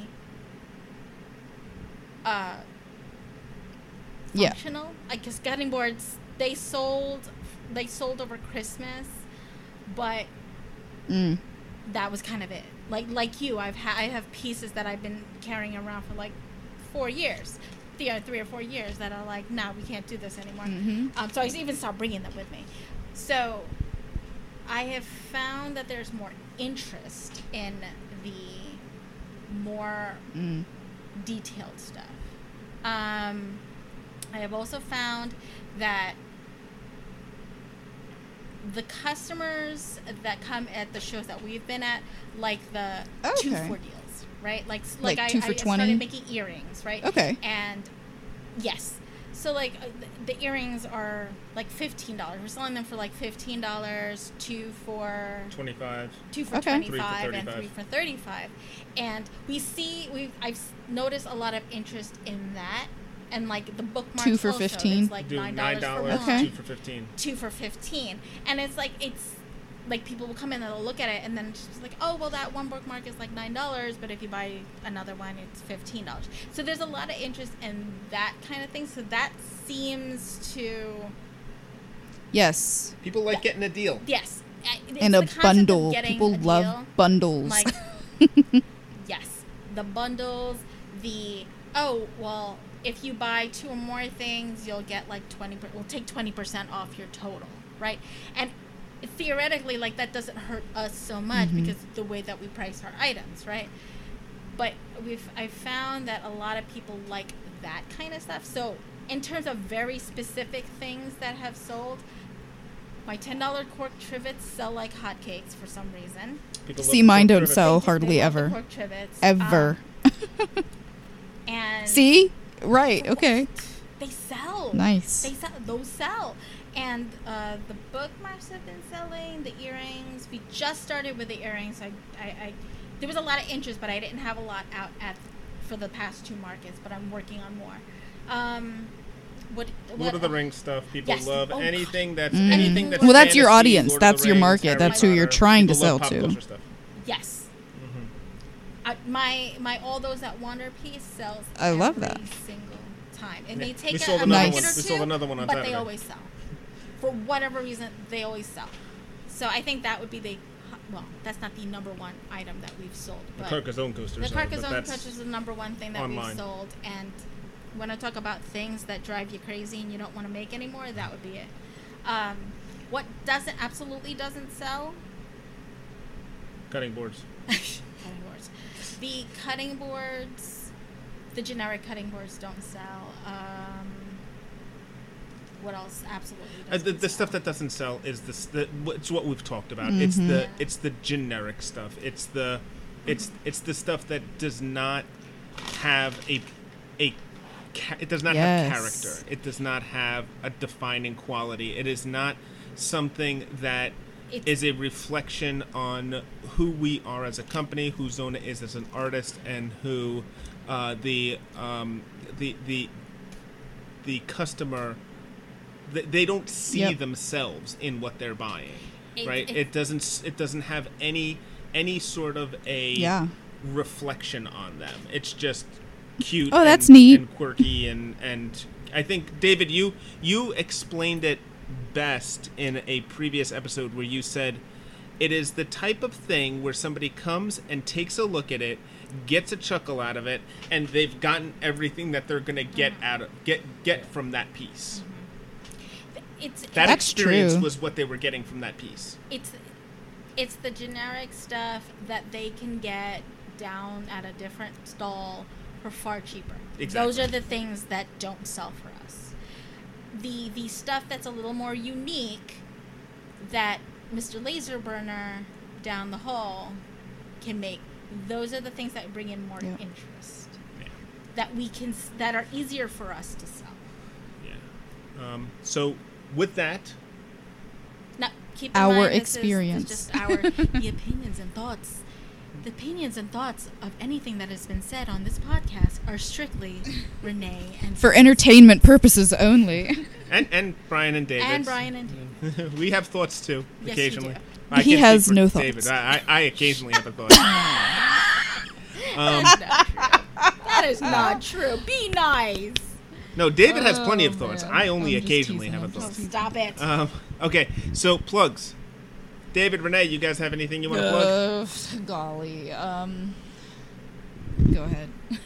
uh Yeah. functional. I guess cutting boards they sold they sold over Christmas, but Mm. that was kind of it. Like like you, I've ha- I have pieces that I've been carrying around for like four years, three or three or four years that are like, nah, we can't do this anymore. Mhm. Um, so I even stopped bringing them with me. So I have found that there's more interest in the more Mm. detailed stuff. Um, I have also found that the customers that come at the shows that we've been at, like the two Okay. for deals, right? Like Like like, two I, for I twenty? started making earrings, right? Okay. And yes, so like uh, the, the earrings are like fifteen dollars. We're selling them for like fifteen dollars, two for twenty-five. two for Okay. Three for twenty-five and thirty-five. three for thirty-five. And we see we have I've s- noticed a lot of interest in that. And like the bookmarks Two for also, fifteen? it's like Do nine nine dollars for dollars, one, Okay. two for fifteen. two for fifteen. And it's like it's like people will come in and they'll look at it and then it's just like, oh well, that one bookmark is like nine dollars, but if you buy another one, it's fifteen dollars. So there's a lot of interest in that kind of thing. So that seems to Yes. People like getting a deal. yes. uh, it's And the a concept of bundle. getting People a love deal. bundles. Like, yes, the bundles, the, oh, well, if you buy two or more things, you'll get like twenty, per- we'll take twenty percent off your total, right? And theoretically, like, that doesn't hurt us so much Mhm. because of the way that we price our items, right? But we've, I found that a lot of people like that kind of stuff. So in terms of very specific things that have sold, my ten dollar cork trivets sell like hotcakes for some reason. People See, love mine the don't trivets. sell They- hardly they love the ever. cork trivets. Ever. Um, and See? Right. Okay. they sell. Nice. They sell. Those sell. And uh, the bookmarks have been selling. The earrings. We just started with the earrings. I, I, I, there was a lot of interest, but I didn't have a lot out at for the past two markets. But I'm working on more. Um, what? Lord what of the Rings stuff. People Yes. love Oh, anything that's Mm. anything that's Well, that's your fantasy, audience. Lord of the That's your Rings, market. Harry That's who you're Potter. trying to People love sell pop to. culture stuff. Yes. Mhm. I, my my all those that wander piece sells. I love every that. single time. It Yeah. may take We a, sold a another market one- or we two, sold another one on but Saturday. they always sell. For whatever reason, they always sell. So I think that would be the well, that's not the number one item that we've sold. The But Carcassonne coaster. the so, but Carcassonne that's- touch is the number one thing that online. we've sold. And when I talk about things that drive you crazy and you don't want to make anymore, that would be it. Um, what doesn't absolutely doesn't sell? Cutting boards. Cutting boards. The cutting boards, the generic cutting boards don't sell. Um, what else absolutely Uh, doesn't the, the sell? stuff that doesn't sell is this. The, it's what we've talked about. It's the Mhm. it's the generic stuff. It's the it's it's the stuff that does not have a a ca- it does not Yes. have character. It does not have a defining quality. It is not something that It's- is a reflection on who we are as a company, who Zona is as an artist, and who uh, the um, the the the customer. They, they don't see Yep. themselves in what they're buying, It- right? it- It, doesn't. s- It doesn't have any any sort of a Yeah. reflection on them. It's just cute. Oh, that's and, neat. and quirky, and and I think David, you you explained it best in a previous episode where you said it is the type of thing where somebody comes and takes a look at it, gets a chuckle out of it, and they've gotten everything that they're going to get Mm-hmm. out of get get from that piece. It's That That's experience true. was what they were getting from that piece. it's it's the generic stuff that they can get down at a different stall for far cheaper. Exactly. Those are the things that don't sell for us. The the stuff that's a little more unique that Mister Laserburner down the hall can make. Those are the things that bring in more Yeah. interest. that we can s- that are easier for us to sell. Yeah. Um, so with that, Now, keep in Our mind, this is- experience. This is just our the opinions and thoughts. The opinions and thoughts of anything that has been said on this podcast are strictly Renee and For entertainment purposes only. and and Brian and David. and Brian and We have thoughts too, Yes, you occasionally. do. I He can't has speak for no David. thoughts. I, I, I occasionally have a thought. um, That's not true. That is not true. Be nice. no, David has plenty of Oh, thoughts. man. I only I'm just occasionally teasing have a him. Oh, thought. stop it. Um, okay, so plugs. David, Renee, you guys have anything you want to plug? Uh, golly. Um, go ahead.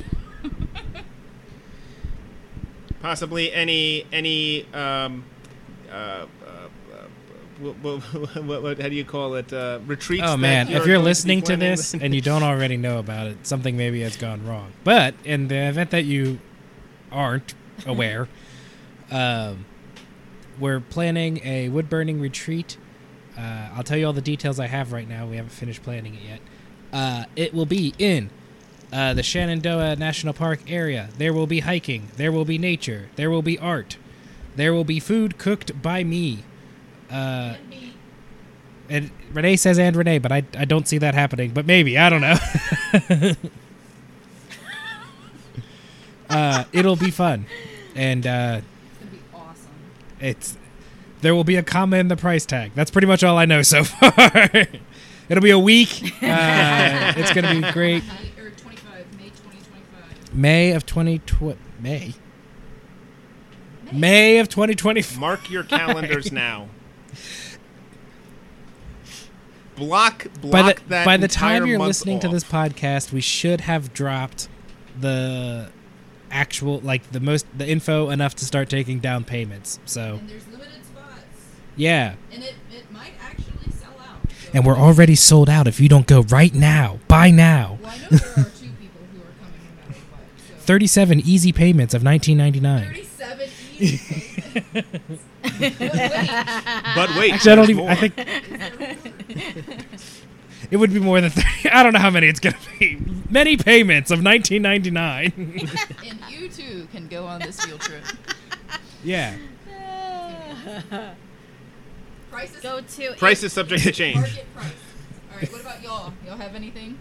Possibly any any um, uh, uh, what, what, what, what, how do you call it? Uh, retreats. Oh that man, you're if you're going to be listening to planning? this and you don't already know about it, something maybe has gone wrong. But in the event that you aren't aware, um, we're planning a wood burning retreat. Uh, I'll tell you all the details I have right now. We haven't finished planning it yet. Uh, it will be in uh, the Shenandoah National Park area. There will be hiking. There will be nature. There will be art. There will be food cooked by me. Uh, and Renee says and Renee, but I, I don't see that happening. But maybe. I don't know. uh, it'll be fun. And uh, It's gonna be awesome. it's there will be a comma in the price tag. That's pretty much all I know so far. It'll be a week. Uh, it's going to be great. Or twenty-five, May twenty twenty-five. May of twenty twenty. May. May of twenty twenty. Mark your calendars now. Block, block By the that by the entire time you're month listening to off. this podcast, we should have dropped the actual like the most the info enough to start taking down payments. So And there's limited spots. yeah, And it, it might actually sell out. So. and we're already sold out. If you don't go right now, buy now. Well, I know there are two people who are coming no matter what. So. Thirty-seven easy payments of nineteen ninety-nine. thirty-seven easy payments. But wait, But wait, Actually, I don't there's even. more. I think it would be more than thirty. I don't know how many it's gonna be. Many payments of nineteen ninety-nine. and you too can go on this field trip. Yeah. Prices, Go to Price is subject to change. market price. All right, what about y'all? Y'all have anything?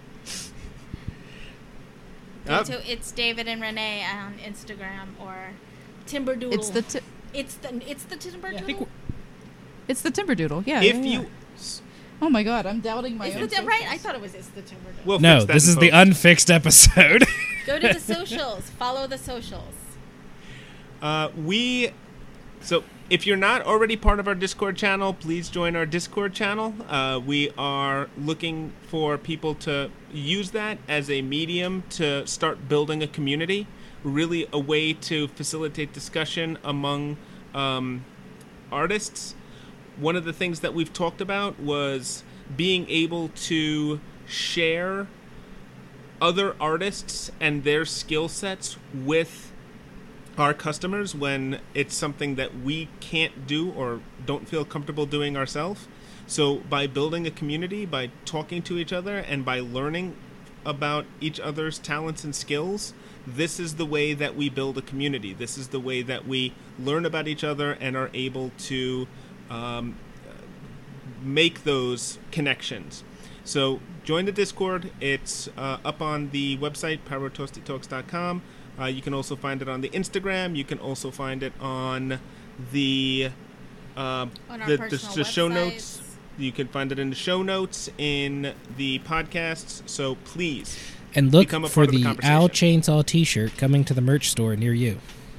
Go Up. to It's David and Renee on Instagram or Timberdoodle. It's the ti- it's the it's the Timberdoodle. I think it's the Timberdoodle. Yeah. If yeah, yeah. you, Oh my God, I'm doubting my Is own. the Tim- right? I socials. thought it was it's the Timberdoodle. we'll no, fix that this in is the post. unfixed episode. Go to the socials. Follow the socials. Uh, we, so if you're not already part of our Discord channel, please join our Discord channel. Uh, we are looking for people to use that as a medium to start building a community, really a way to facilitate discussion among um, artists. One of the things that we've talked about was being able to share other artists and their skill sets with our customers when it's something that we can't do or don't feel comfortable doing ourselves. So by building a community, by talking to each other, and by learning about each other's talents and skills, this is the way that we build a community. This is the way that we learn about each other and are able to um, make those connections. So join the Discord. It's uh, up on the website, pyro toasty talks dot com. Uh, you can also find it on the Instagram. You can also find it on the uh, On our the, the, personal the show websites. notes. You can find it in the show notes in the podcasts. So please, And look Become a for part of the the conversation. Owl Chainsaw T-shirt coming to the merch store near you.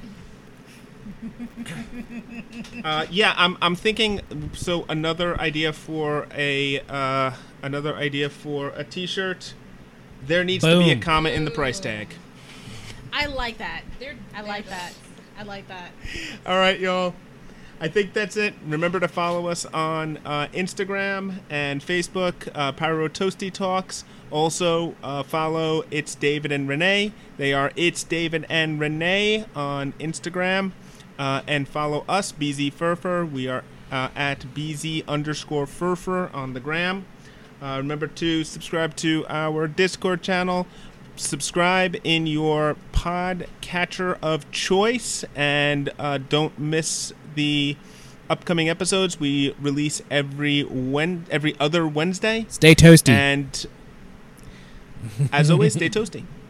uh, yeah, I'm I'm thinking. So another idea for a uh, another idea for a T-shirt. There needs to be a Boom. comma in the price tag. I like that. They're, I like that. I like that. All right, y'all. I think that's it. Remember to follow us on uh, Instagram and Facebook, uh, Pyro Toasty Talks. Also, uh, follow It's David and Renee. They are It's David and Renee on Instagram. Uh, and follow us, B Z Furfur. We are uh, at B Z underscore Furfur on the gram. Uh, remember to subscribe to our Discord channel. subscribe in your pod catcher of choice, and uh, don't miss the upcoming episodes. We release every Wen- every other Wednesday. Stay toasty. And as always, stay toasty.